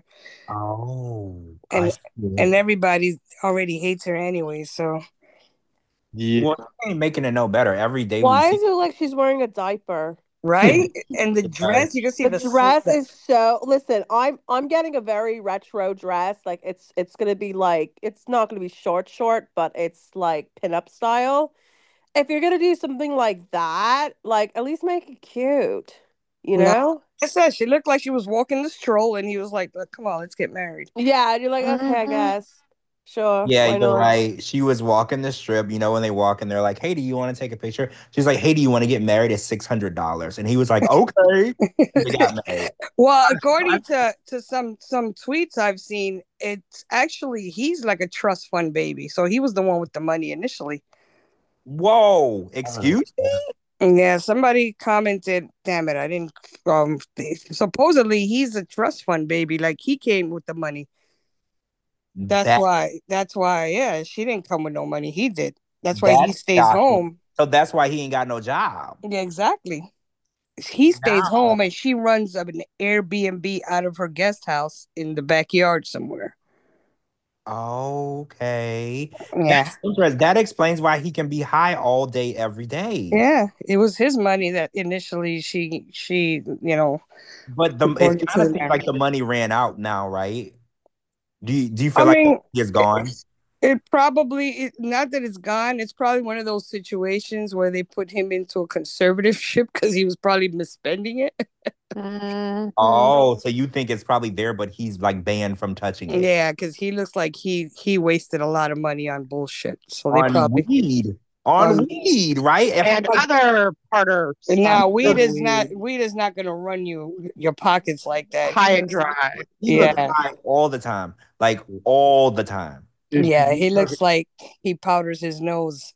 Oh, I And see it. and everybody already hates her anyway. So Yeah, Well, I ain't making it no better. Every day we Why see is it like she's wearing a diaper? right, and the because dress you can see The the dress the is so. Listen, I'm I'm getting a very retro dress. Like it's it's gonna be like it's not gonna be short short, but it's like pinup style. If you're gonna do something like that, like at least make it cute. You no. know? I said she looked like she was walking the stroll, and he was like, "Come on, let's get married." Yeah, and you're like, okay, I Hmm. guess. Sure, yeah, why you're not? right. She was walking the strip, you know, when they walk and they're like, "Hey, do you want to take a picture?" She's like, "Hey, do you want to get married at six hundred dollars?" And he was like, "Okay." And they got married. Well, according to to some some tweets I've seen, it's actually he's like a trust fund baby. So he was the one with the money initially. Whoa, excuse me? Yeah, somebody commented, "Damn it, I didn't." Um, supposedly he's a trust fund baby. Like he came with the money. That's That why. That's why. Yeah, she didn't come with no money. He did. That's why he that's stays shocking. home. So that's why he ain't got no job. Yeah, exactly. He stays Now, home and she runs up an Airbnb out of her guest house in the backyard somewhere. okay. Yeah. That's interesting. That explains why he can be high all day, every day. Yeah, it was his money that initially she she you know But the before it into kind of the seems like marriage. the money ran out now, right? Do you do you I feel like the mean, money is gone? it probably it, not that it's gone. It's probably one of those situations where they put him into a conservative ship because he was probably misspending it. Hmm. Oh, so you think it's probably there, but he's like banned from touching it Yeah, because he looks like he he wasted a lot of money on bullshit. So they on probably weed, on on weed, right? If And like other partner and stuff, now weed not is not weed, weed is not gonna run you your pockets like that. He high and looks dry. he looks yeah. high all the time, like all the time. did, did Yeah, you he talk looks like he powders his nose.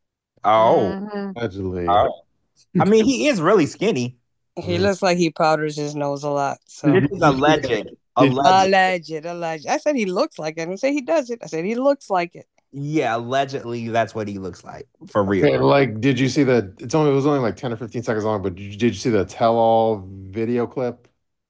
Oh, Hmm. allegedly? oh. I mean, he is really skinny. He Mm. looks like he powders his nose a lot. Did, So This did is you a see that? legend. A Did, legend. alleged, alleged. I said he looks like it. I didn't say he does it. I said he looks like it. Yeah, allegedly, that's what he looks like for okay, real. like, did you see the? It's only it was only like ten or fifteen seconds long, but did you, did you see the tell-all video clip?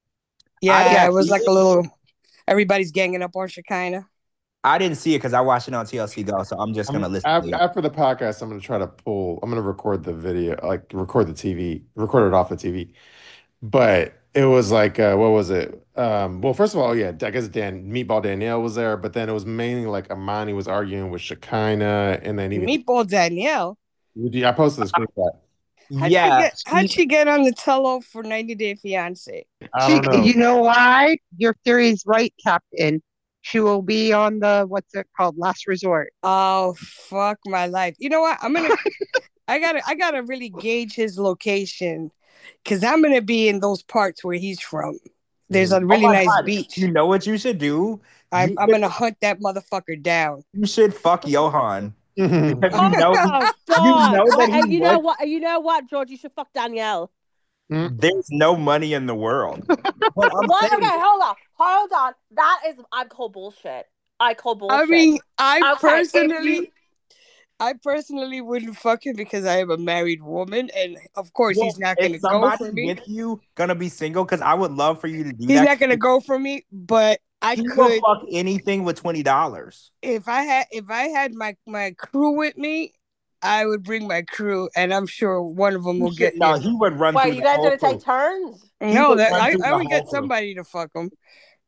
I didn't Yeah, it Yes. was see like a it. little. Everybody's ganging up on Shekinah. I didn't see it because I watched it on T L C Go, so I'm just gonna I'm listen to after, it. after the podcast, I'm gonna try to pull. I'm gonna record the video, like record the T V, record it off the T V. But it was like, uh, what was it? Um, well, first of all, yeah, I guess Dan Meatball Danielle was there, but then it was mainly like Amani was arguing with Shekinah, and then even Meatball Danielle. yeah, I posted the screenshot. How'd she Yeah, get? How'd she she get on the tello for ninety Day Fiance? I She, don't know. you know why? Your theory is right, Captain. She will be on the, what's it called? Last Resort. Oh fuck my life! You know what? I'm gonna. I gotta. I gotta really gauge his location, because I'm gonna be in those parts where he's from. There's a Oh really my nice God, beach. you know what you should do? I'm You I'm should, gonna hunt that motherfucker down. you should fuck Johan because you Oh know he, God, you stop! know that I, he and you know would. what? You know what, George? You should fuck Danielle. There's no money in the world. But I'm What? saying, Okay, hold on, hold on. That is, I call bullshit. I call I bullshit. mean, I Okay, if you, personally, I personally wouldn't fuck him because I am a married woman, and of course well, he's not is gonna go somebody for me. with you gonna be single? Because I would love for you to do He's that. not gonna go for me, but I He will could fuck anything with twenty dollars. if I had if I had my my crew with me, I would bring my crew, and I'm sure one of them will get No, here. he would run wait, through you the guys whole gonna take crew. turns? He No, would that run I through I the would whole get crew. somebody to fuck him.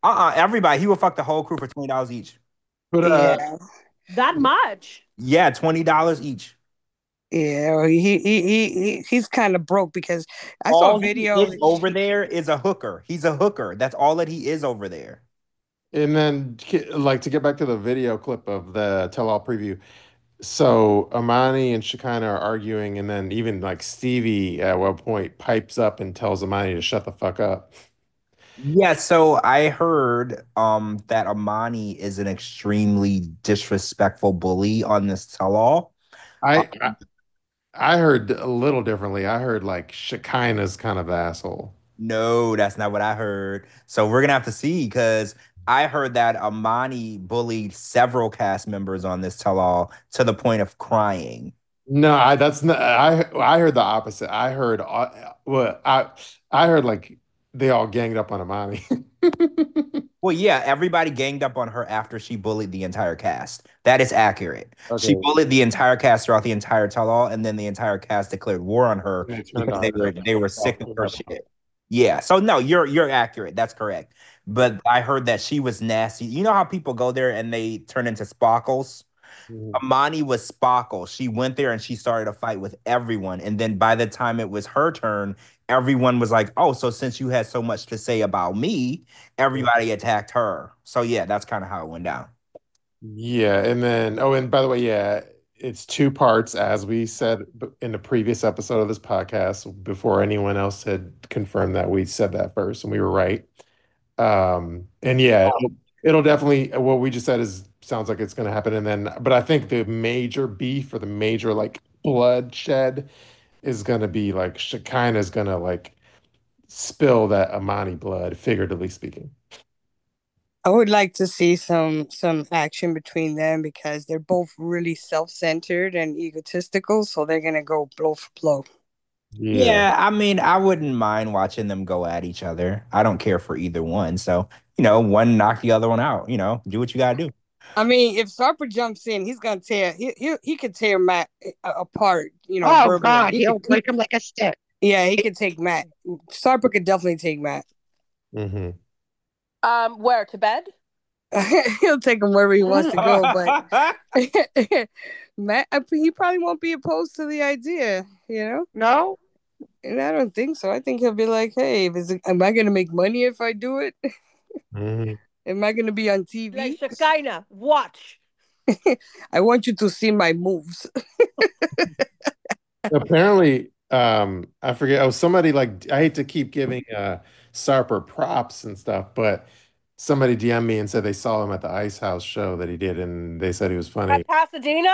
Uh-uh, everybody. He would fuck the whole crew for twenty dollars each. But uh, Yeah, That much? Yeah, twenty dollars each. yeah. He he he, he he's kind of broke because I saw a All he video. is over there is a hooker. He's a hooker. That's all that he is over there. and then ki- like to get back to the video clip of the tell-all preview. So Amani and Shekinah are arguing, and then even like Stevie at one point pipes up and tells Amani to shut the fuck up. Yeah, so I heard um that Amani is an extremely disrespectful bully on this tell-all. I, I Um, I heard a little differently. I heard like Shekinah's kind of asshole. no, that's not what I heard. So we're gonna have to see because I heard that Amani bullied several cast members on this tell-all to the point of crying. No, I that's not. I I heard the opposite. I heard uh, well, I I heard like they all ganged up on Amani. Well, yeah, everybody ganged up on her after she bullied the entire cast. That is accurate. She Okay, bullied the entire cast throughout the entire tell-all, and then the entire cast declared war on her and they turned because on they her. were they were sick of her Up. shit. Yeah. So no, you're you're accurate. That's correct. But I heard that she was nasty. You know how people go there and they turn into sparkles? Mhm. Amani was Sparkle. She went there and she started a fight with everyone. And then by the time it was her turn, everyone was like, oh, so since you had so much to say about me, everybody attacked her. So yeah, that's kind of how it went down. Yeah, and then oh, and by the way, yeah, it's two parts, as we said b- in the previous episode of this podcast, before anyone else had confirmed that we said that first, and we were right. Um, and yeah, it'll, it'll definitely what we just said is sounds like it's going to happen. And then, but I think the major beef or the major like bloodshed is going to be like Shekinah's going to like spill that Amani blood, figuratively speaking. I would like to see some some action between them because they're both really self-centered and egotistical, so they're gonna go blow for blow. Yeah. Yeah, I mean, I wouldn't mind watching them go at each other. I don't care for either one. So, you know, one knock the other one out. You know, do what you gotta do. I mean, if Sarper jumps in, he's gonna tear. He he, he could tear Matt uh, apart. You know, Oh verbally. God, He he'll could, break him like a stick. yeah, he could take Matt. Sarper could definitely take Matt. hmm Um, where to bed? He'll take him wherever he wants to go, but Matt, I, he probably won't be opposed to the idea. You know. No, And I don't think so. I think he'll be like, "Hey, is it, am I going to make money if I do it? hmm Am I going to be on T V? Like Shekinah, watch. I want you to see my moves." Apparently, um, I forget. Oh, somebody like I hate to keep giving uh Sarper props and stuff, but somebody D M'd me and said they saw him at the Ice House show that he did, and they said he was funny. At Pasadena?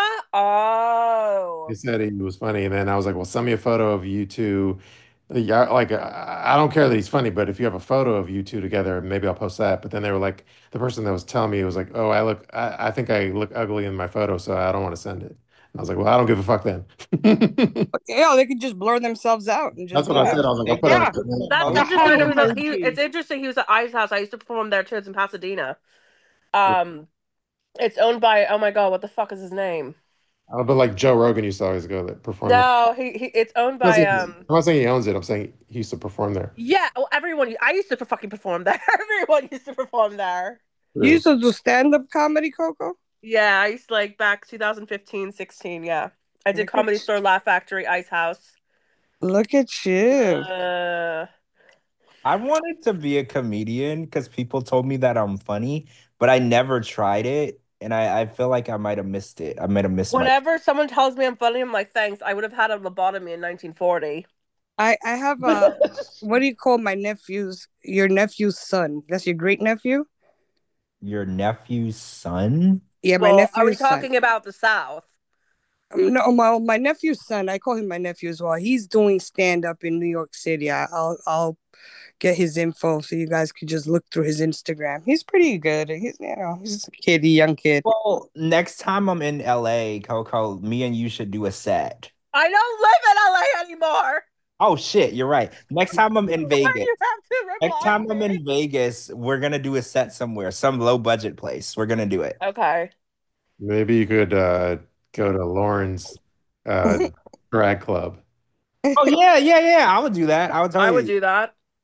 Oh. They said he was funny, and then I was like, "Well, send me a photo of you two." Yeah, like I I don't care that he's funny, but if you have a photo of you two together, maybe I'll post that. But then they were like, the person that was telling me was like, "Oh, I look, I, I think I look ugly in my photo, so I don't want to send it." And I was like, "Well, I don't give a fuck then." Yeah, they could just blur themselves out and That's just what I go. said. I was like, "I'll They put it on yeah, the internet." That's I'll the just- interesting. He heart was a, he, emoji. it's interesting. He was at Ice House. I used to perform there too. It's in Pasadena. Um, it's owned by, oh my God, what the fuck is his name? Uh, but like Joe Rogan used to always go there perform there. No, he, he it's owned I'm not by saying, um I'm not saying he owns it. I'm saying he used to perform there. yeah, well everyone I used to fucking perform there. Everyone used to perform there. You used to do stand-up comedy, Coco? Yeah, I used to like back two thousand fifteen, sixteen, yeah. I did Look Comedy at, Store, Laugh Factory, Ice House. look at you. Uh I wanted to be a comedian because people told me that I'm funny, but I never tried it. And I, I feel like I might have missed it. I might have missed my. whenever someone tells me I'm funny, I'm like, thanks. I would have had a lobotomy in nineteen forty. I I have a what do you call my nephew's your nephew's son? That's your great nephew? Your nephew's son? Yeah, my Well, are we nephew's son. talking about the South? Um, No, my my nephew's son. I call him my nephew as well. He's doing stand up in New York City. I, I'll I'll get his info so you guys could just look through his Instagram. He's pretty good. He's you know he's a kid, a young kid. Well, next time I'm in L A, Coco, me and you should do a set. I don't live in L A anymore. Oh shit, you're right. Next time I'm in Why Vegas. you have to Next time remind I'm me? in Vegas, we're gonna do a set somewhere, some low budget place. We're gonna do it. Okay. Maybe you could uh, go to Lauren's uh, drag club. Oh yeah, yeah, yeah. I would do that. I would I totally. would do that.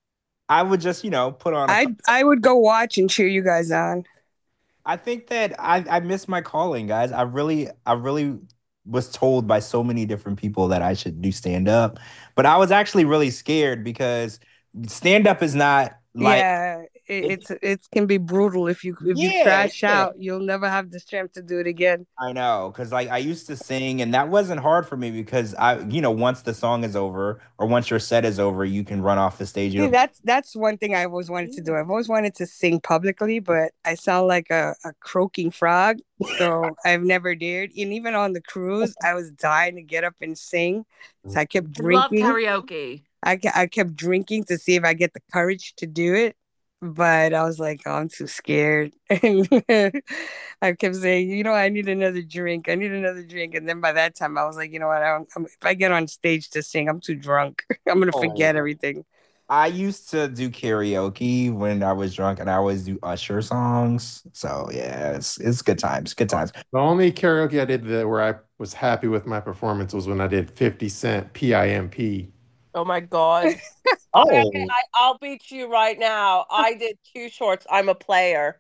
I would just, you know, put on a. I I would go watch and cheer you guys on. I think that I I miss my calling, guys. I really I really was told by so many different people that I should do stand up, but I was actually really scared because stand up is not like Yeah, it, it. it's it can be brutal if you if you Yeah, crash yeah. out, you'll never have the strength to do it again. I know, because like I used to sing, and that wasn't hard for me because I, you know, once the song is over or once your set is over, you can run off the stage. You See, don't. that's that's one thing I always wanted to do. I've always wanted to sing publicly, but I sound like a, a croaking frog, so I've never dared. And even on the cruise, I was dying to get up and sing, so I kept I love drinking. karaoke. I, ke- I kept drinking to see if I get the courage to do it, but I was like, oh, I'm too scared. And I kept saying, you know, I need another drink. I need another drink. And then by that time, I was like, you know what? I don't, I'm, if I get on stage to sing, I'm too drunk. I'm gonna forget Oh. everything. I used to do karaoke when I was drunk, and I always do Usher songs. So yeah, it's it's good times, good times. The only karaoke I did that where I was happy with my performance was when I did fifty Cent P I M P. Oh my God. Oh, Okay, I, I'll beat you right now. I did Too Shorts. I'm a player.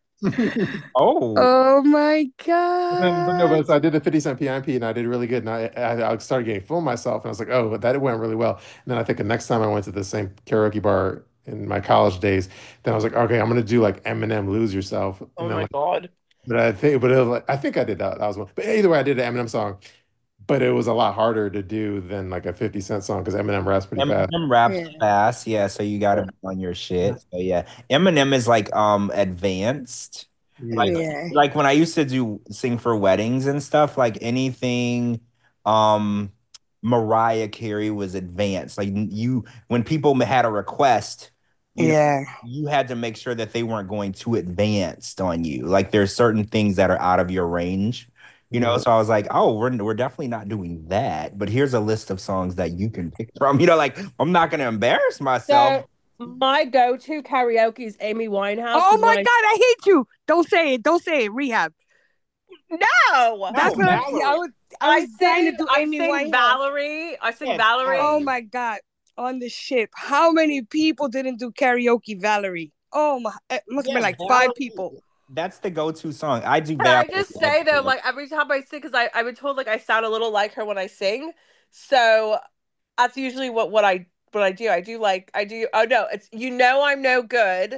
oh, Oh my And then, but no, God. but so I did the fifty Cent P I M P and I did really good. And I, I, I started getting full of myself. And I was like, oh, that went really well. And then I think the next time I went to the same karaoke bar in my college days, then I was like, okay, I'm going to do like Eminem Lose Yourself. And Oh then my like, God. but I think, but it was like, I think I did that. That was one. But either way, I did an Eminem song. But it was a lot harder to do than like a fifty Cent song because Eminem raps pretty fast. Eminem raps Yeah. fast, yeah. So you got to be on your shit. So yeah, Eminem is like um advanced. Like Yeah. Yeah. like when I used to do sing for weddings and stuff, like anything, um, Mariah Carey was advanced. Like you, when people had a request, you know, Yeah. you had to make sure that they weren't going too advanced on you. Like there's certain things that are out of your range. You know, Yeah. so I was like, oh, we're we're definitely not doing that. But here's a list of songs that you can pick from. You know, like I'm not gonna embarrass myself. So my go-to karaoke is Amy Winehouse. Oh 'cause my when God, I hate you. Don't say it. Don't say it. Rehab. I, no, That's No, what I, Valerie. I was. I I was trying to sing. do I Amy sing Winehouse. Valerie. I sing Yeah, Valerie. Oh my God. On the ship. How many people didn't do karaoke Valerie? Oh my, it must have Yeah, been like Valerie. five people. That's the go-to song. I do Can I Valerie. just say though, like every time I sing, because I I've been told like I sound a little like her when I sing, so that's usually what what I what I do. I do like I do. Oh no, it's You Know I'm No Good,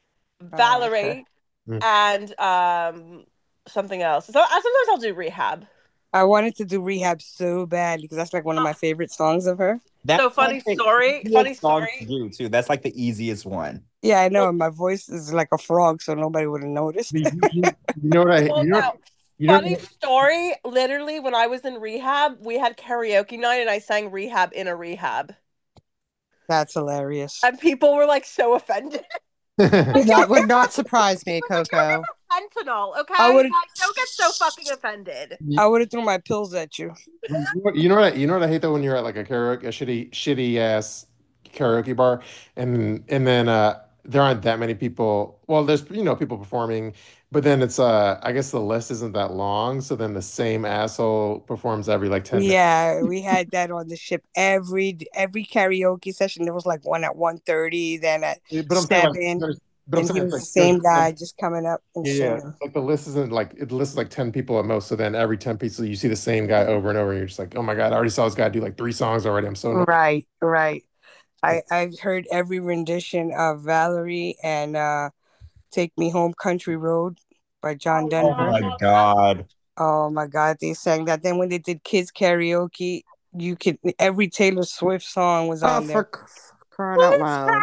Oh, okay. Valerie, and um something else. So I, sometimes I'll do Rehab. I wanted to do Rehab so bad because that's like one of my favorite songs of her. That's So funny like the story. Funny easiest song to story. do too. That's like the easiest one. Yeah, I know. And my voice is like a frog, so nobody would have noticed. You, you- you know what I, Well, you know, no. you know, Funny story. Literally, when I was in rehab, we had karaoke night, and I sang Rehab in a rehab, That's hilarious. and people were like so offended. That would not surprise me, Coco. Fentanyl, okay? I would've- Guys, don't get so fucking offended. I would have threw my pills at you. You know what you know what I, you know what I hate though when you're at like a karaoke, a shitty, shitty ass karaoke bar, and and then uh there aren't that many people. Well, there's you know people performing, but then it's uh I guess the list isn't that long, so then the same asshole performs every like ten minutes. Yeah, we had that on the ship every every karaoke session. There was like one at one thirty, then at But I'm saying like seven, there's, but I'm and he saying was it's the like same there's guy just coming up and yeah, yeah. singing. Like the list isn't like it lists like ten people at most. So then every ten people you see the same guy over and over, and you're just like, oh my God, I already saw this guy do like three songs already. I'm so annoyed. Right, right. I I've heard every rendition of Valerie and uh Take Me Home Country Road by John Oh Denver. my God. Oh my God, they sang that. Then when they did kids karaoke, you could every Taylor Swift song was Oh, on there. for c- crying out loud.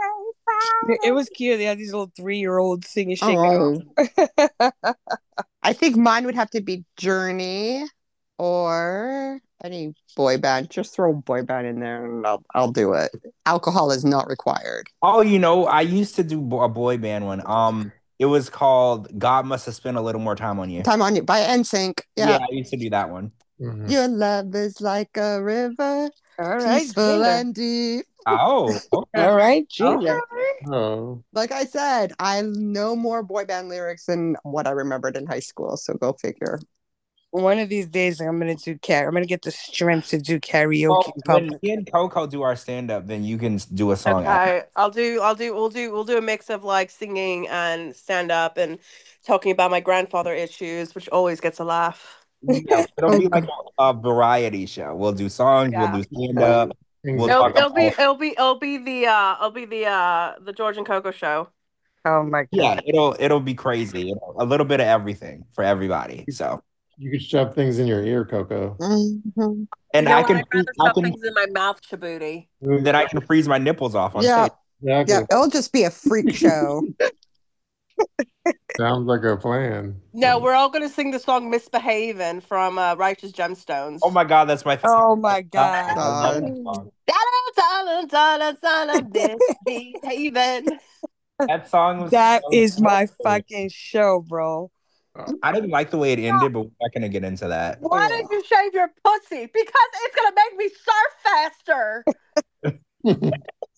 It, it was cute. They had these little three year olds singing Shake Oh, It Off. I think mine would have to be Journey or any boy band. Just throw a boy band in there and I'll I'll do it. Alcohol is not required. Oh, you know, I used to do bo- a boy band one. Um, it was called God Must Have Spent a Little More Time on You. Time on You by N Sync. Yeah, Yeah. I used to do that one. Mhm. Your love is like a river, All right, peaceful Gina. and deep. Oh, okay. All right, Gina. Okay. Oh, Like I said, I know more boy band lyrics than what I remembered in high school, so go figure. One of these days, I'm gonna do karaoke. I'm gonna get the strength to do karaoke Well, in when public. me and Coco do our stand up, then you can s- do a song after. Okay, I'll do, I'll do, we'll do, we'll do a mix of like singing and stand up and talking about my grandfather issues, which always gets a laugh. Yeah, it'll Oh, be like God. a, a variety show. We'll do songs, we'll Yeah. do stand up, Things we'll that- It'll, talk it'll be, about it'll be, it'll be the, uh, it'll be the, uh, the George and Coco show. Oh my yeah, god! it'll it'll be crazy. It'll- a little bit of everything for everybody. So You could shove things in your ear, Coco. Mhm. and You know I what? can I'd rather I shove can things in my mouth, Chabuti. then I can freeze my nipples off on Yeah. stage. Yeah. Exactly. It'll just be a freak show. Sounds like a plan. No, we're all gonna sing the song "Misbehavin'" from uh, Righteous Gemstones. Oh my god, that's my favorite. Oh my I god! love God. that song. Darling, darling, darling, misbehavin'. That song was That so is my good. fucking show, bro. I didn't like the way it ended, but we're not gonna get into that. Why did you shave your pussy? Because it's gonna make me surf faster.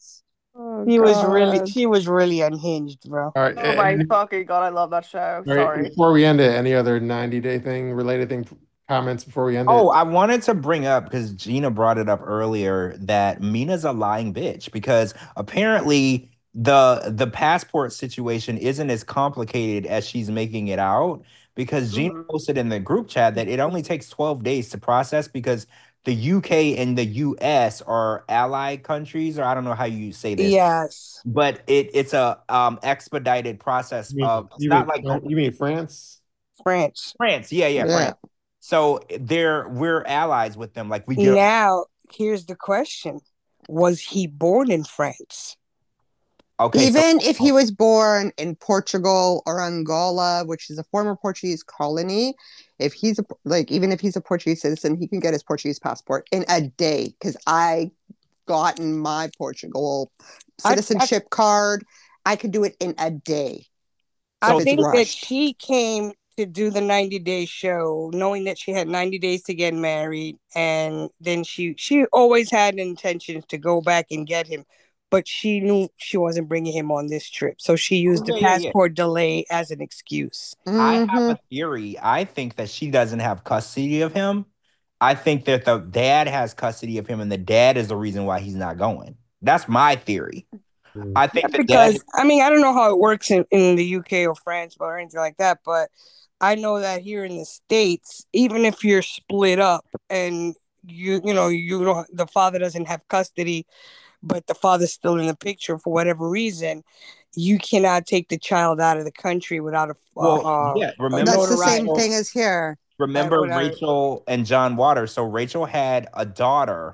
Oh, He was really, God. she was really unhinged, bro. All right. Oh my and- fucking god, I love that show. all right, Sorry. before we end it, any other ninety day thing related thing comments before we end it? Oh, I wanted to bring up because Gina brought it up earlier that Mina's a lying bitch because apparently the the passport situation isn't as complicated as she's making it out because Gina Mhm. posted in the group chat that it only takes twelve days to process because the U K and the U S are allied countries, or I don't know how you say this, Yes. but it it's a um expedited process You mean, of it's you not mean, like you mean France? France. France. Yeah, yeah, Yeah. France. So they're we're allies with them. Like we get Now, here's the question: was he born in France? okay. so- Even if he was born in Portugal or Angola, which is a former Portuguese colony, if he's a, like, even if he's a Portuguese citizen, he can get his Portuguese passport in a day. Because I gotten my Portugal I- I- citizenship card, I could do it in a day. I if it's think that rushed. she came to do the ninety day show knowing that she had ninety days to get married, and then she she always had intentions to go back and get him, but she knew she wasn't bringing him on this trip, so she used yeah, the yeah, yeah. passport delay as an excuse. I have Mhm. a theory. I think that she doesn't have custody of him. I think that the dad has custody of him, and the dad is the reason why he's not going. That's my theory. Mm. I think the Because dad. I mean, I don't know how it works in, in the U K or France or anything like that, but I know that here in the States, even if you're split up and you you know you don't, the father doesn't have custody, but the father's still in the picture for whatever reason, you cannot take the child out of the country without a Well, uh, yeah. a Remember, That's the notarized- same thing as here. remember without- Rachel and John Waters. So Rachel had a daughter.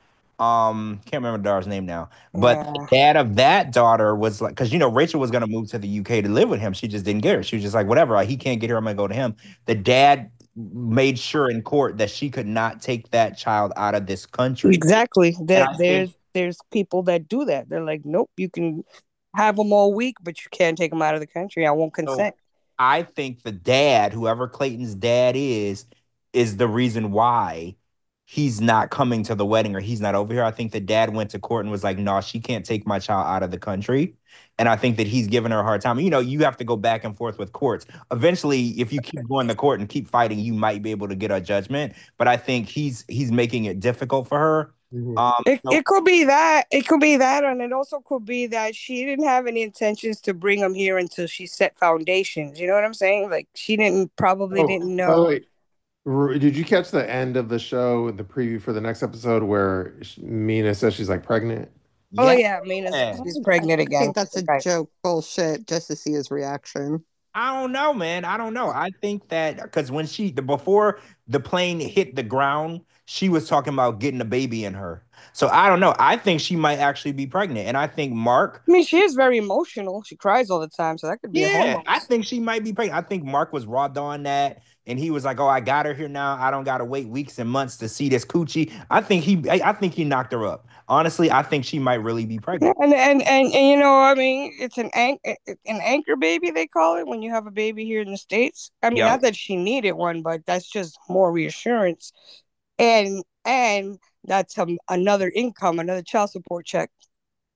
Um, can't remember the daughter's name now, but Yeah. the dad of that daughter was like, because you know Rachel was gonna move to the U K to live with him. She just didn't get her. She was just like, whatever, he can't get her. I'm gonna go to him. The dad made sure in court that she could not take that child out of this country. Exactly. That I there's think- there's people that do that. They're like, nope, you can have them all week, but you can't take them out of the country. I won't consent. I think the dad, whoever Clayton's dad is, is the reason why he's not coming to the wedding or he's not over here. I think the dad went to court and was like, no, she can't take my child out of the country. And I think that he's giving her a hard time. You know, you have to go back and forth with courts. Eventually, if you keep going to court and keep fighting, you might be able to get a judgment. But I think he's he's making it difficult for her. Mhm. Um, It, so- it could be that. It could be that. And it also could be that she didn't have any intentions to bring him here until she set foundations. You know what I'm saying? Like she didn't probably Oh, didn't by the know. way, R- did you catch the end of the show, the preview for the next episode, where sh- Mina says she's like pregnant? Oh yeah, Mina's Yeah. she's pregnant I again. think that's a Right. joke bullshit just to see his reaction. I don't know, man. I don't know. I think that because when she the before the plane hit the ground, she was talking about getting a baby in her. So I don't know. I think she might actually be pregnant, and I think Mark. I mean, she is very emotional. She cries all the time, so that could be a Yeah, hormone. I think she might be pregnant. I think Mark was raw on that, and he was like, "Oh, I got her here now. I don't got to wait weeks and months to see this coochie." I think he, I I think he knocked her up. Honestly, I think she might really be Yeah, pregnant. and, and and and you know, I mean, it's an anch- an anchor baby they call it when you have a baby here in the States. I mean, Yep. not that she needed one, but that's just more reassurance, and and that's um, another income, another child support check.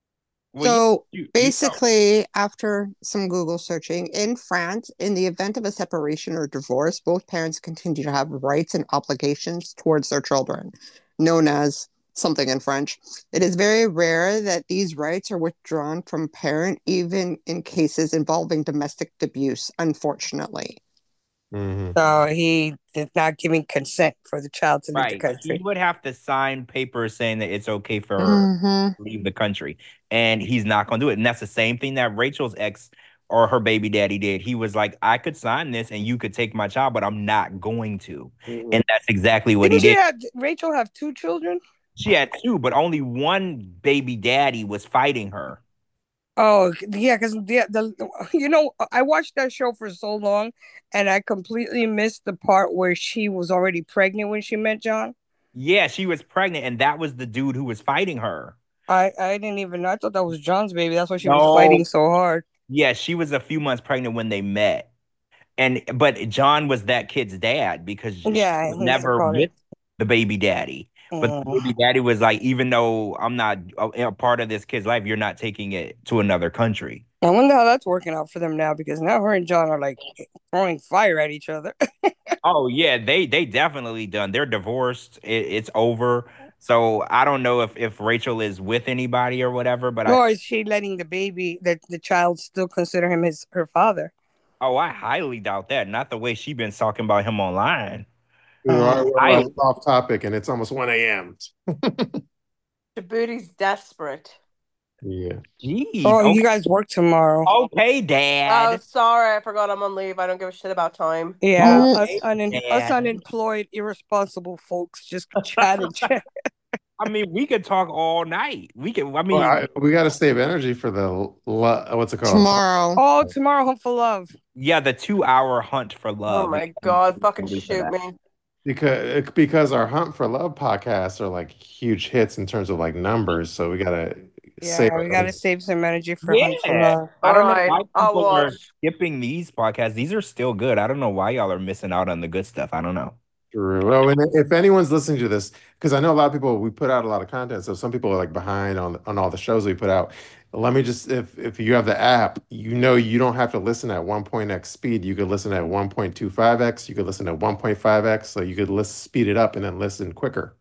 Well, you So you you go. basically, after some Google searching, in France, in the event of a separation or divorce, both parents continue to have rights and obligations towards their children, known as something in French. It is very rare that these rights are withdrawn from parent, even in cases involving domestic abuse, unfortunately. Hmm. So he is not giving consent for the child to leave the Right. He country. would have to sign papers saying that it's okay for her Mm-hmm. to leave the country. And he's not going to do it. And that's the same thing that Rachel's ex or her baby daddy did. He was like, I could sign this and you could take my child, but I'm not going to. And that's exactly what he Didn't she did. have Rachel have two children? She had two, but only one baby daddy was fighting her. Oh yeah, because the, the you know I watched that show for so long, and I completely missed the part where she was already pregnant when she met John. Yeah, she was pregnant, and that was the dude who was fighting her. I I didn't even know. I thought that was John's baby. That's why she was No. fighting so hard. Yeah, she was a few months pregnant when they met. And but John was that kid's dad because she Yeah, was he's the never father. with the baby daddy. But the Mm. baby daddy was like, even though I'm not a, a part of this kid's life, you're not taking it to another country. I wonder how that's working out for them now because now her and John are like throwing fire at each other. Oh yeah, they they definitely done. They're divorced. It, it's over. So I don't know if if Rachel is with anybody or whatever, but I Or is she letting the baby, the, the child, still consider him as her father? oh I highly doubt that. Not the way she been talking about him online. All right, Oh. we're I off topic, and it's almost one a m Djibouti's desperate. Yeah. Jeez. Oh, Okay, you guys work tomorrow. okay, Oh, Dad. sorry, I forgot I'm on leave. I don't give a shit about time. Yeah, Mm, us Okay, un us Dad. unemployed, irresponsable folks just chat and chat. I mean, we could talk all night. We could. I Well, mean, I, we got to save energy for the lo- what's it called? tomorrow. Oh, tomorrow, Hunt for Love. yeah, the two-hour hunt for Oh love. We my gotta god, be fucking ready for shoot that. me. Because because our Hunt for Love podcasts are like huge hits in terms of like numbers, so we gotta save. Yeah, we gotta save some energy for Hunt for Yeah, Love. I don't know Alright, why I'll people are watch. skipping these podcasts. These are still good. I don't know why y'all are missing out on the good stuff. I don't know. True. Oh, and if anyone's listening to this, because I know a lot of people, we put out a lot of content, so some people are like behind on on all the shows we put out. Let me just, if if you have the app, you know you don't have to listen at one point x speed. You could listen at one point two five x. You could listen at one point five x. So you could list, speed it up and then listen quicker.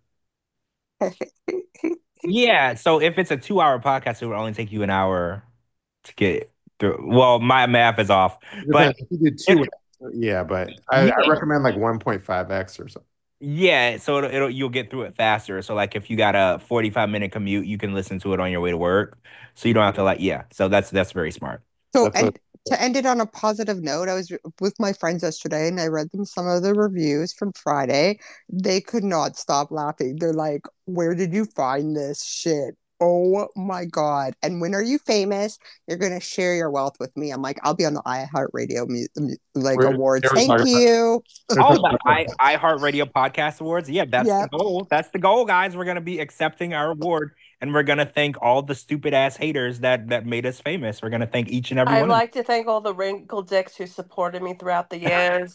Yeah, so if it's a two-hour podcast, it would only take you an hour to get through. Well, my math is off, but Depends. If you did two, it, yeah, but I, I yeah, recommend like one point five x or something. yeah. So it'll, it'll you'll get through it faster. So like if you got a forty-five minute commute, you can listen to it on your way to work. So you don't have to like yeah. So that's that's very smart. So, That's what. and to end it on a positive note, I was with my friends yesterday and I read them some of the reviews from Friday. They could not stop laughing. They're like, "Where did you find this shit? Oh my God." And when are you famous? You're going to share your wealth with me. I'm like, I'll be on the iHeartRadio mu- mu- like We're, awards. they were Thank talking about, you. they're Oh, talking the about I iHeartRadio Podcast Awards. Yeah, that's the Yep. goal. That's the goal, guys. We're gonna be accepting our award, and we're gonna thank all the stupid ass haters that that made us famous. We're gonna thank each and every I'd one of like to thank all the wrinkled dicks who supported me throughout the years.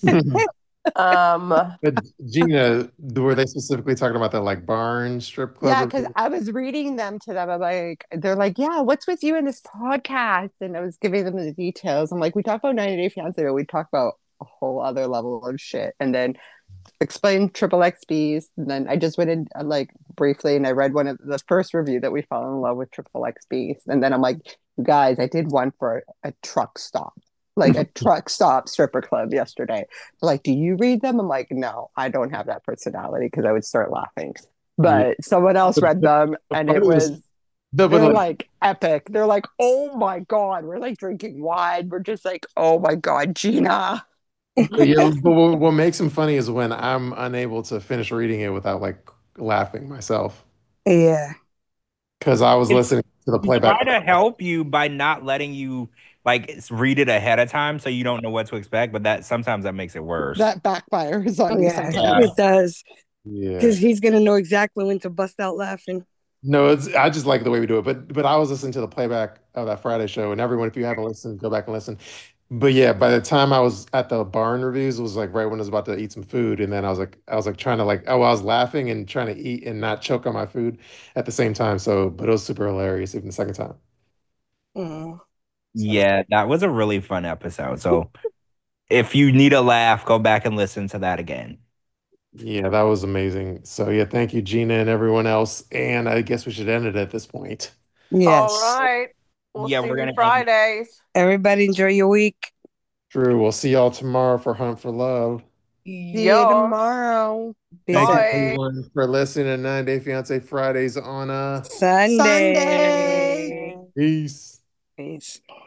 um, But Gina, were they specifically talking about that like barn strip club? Yeah, because I was reading them to them. I'm like, they're like, yeah, what's with you in this podcast? And I was giving them the details. I'm like, we talk about ninety Day Fiance, but we talk about a whole other level of shit. And then explain triple X Bs. And then I just went in uh, like briefly and I read one of the first review that we fell in love with triple X Bs. And then I'm like, you guys, I did one for a truck stop, like a truck stop stripper club yesterday. They're like, do you read them? I'm like, no, I don't have that personality because I would start laughing. Yeah. But someone else The, read them the and funny it was was the but they're like, like epic. They're like, oh my God, we're like drinking wine. We're just like, oh my God, Gina. yeah, but what, what makes them funny is when I'm unable to finish reading it without like laughing myself Yeah. because I was you. listening to the We playback. try to help you by not letting you like s- read it ahead of time, so you don't know what to expect. But that sometimes that makes it worse. That backfires on you Yeah, Yeah. sometimes. it does. Yeah. Because he's gonna know exactly when to bust out laughing. No, it's I just like the way we do it. But but I was listening to the playback of that Friday show, and everyone, if you haven't listened, go back and listen. But yeah, by the time I was at the barn reviews, it was like right when I was about to eat some food, and then I was like, I was like trying to like, oh, I was laughing and trying to eat and not choke on my food at the same time. So, but it was super hilarious even the second time. Mm. Yeah, that was a really fun episode. So if you need a laugh, go back and listen to that again. Yeah, that was amazing. So yeah, thank you, Gina, and everyone else. And I guess we should end it at this point. Yes. All right. We'll Yeah, see we're you gonna end- Fridays. Everybody enjoy your week. True. We'll see y'all tomorrow for Hunt for Love. See you Yo. tomorrow. Thank you Bye. everyone for listening to nine Day Fiance Fridays on uh Sunday. Sunday. Peace. Peace.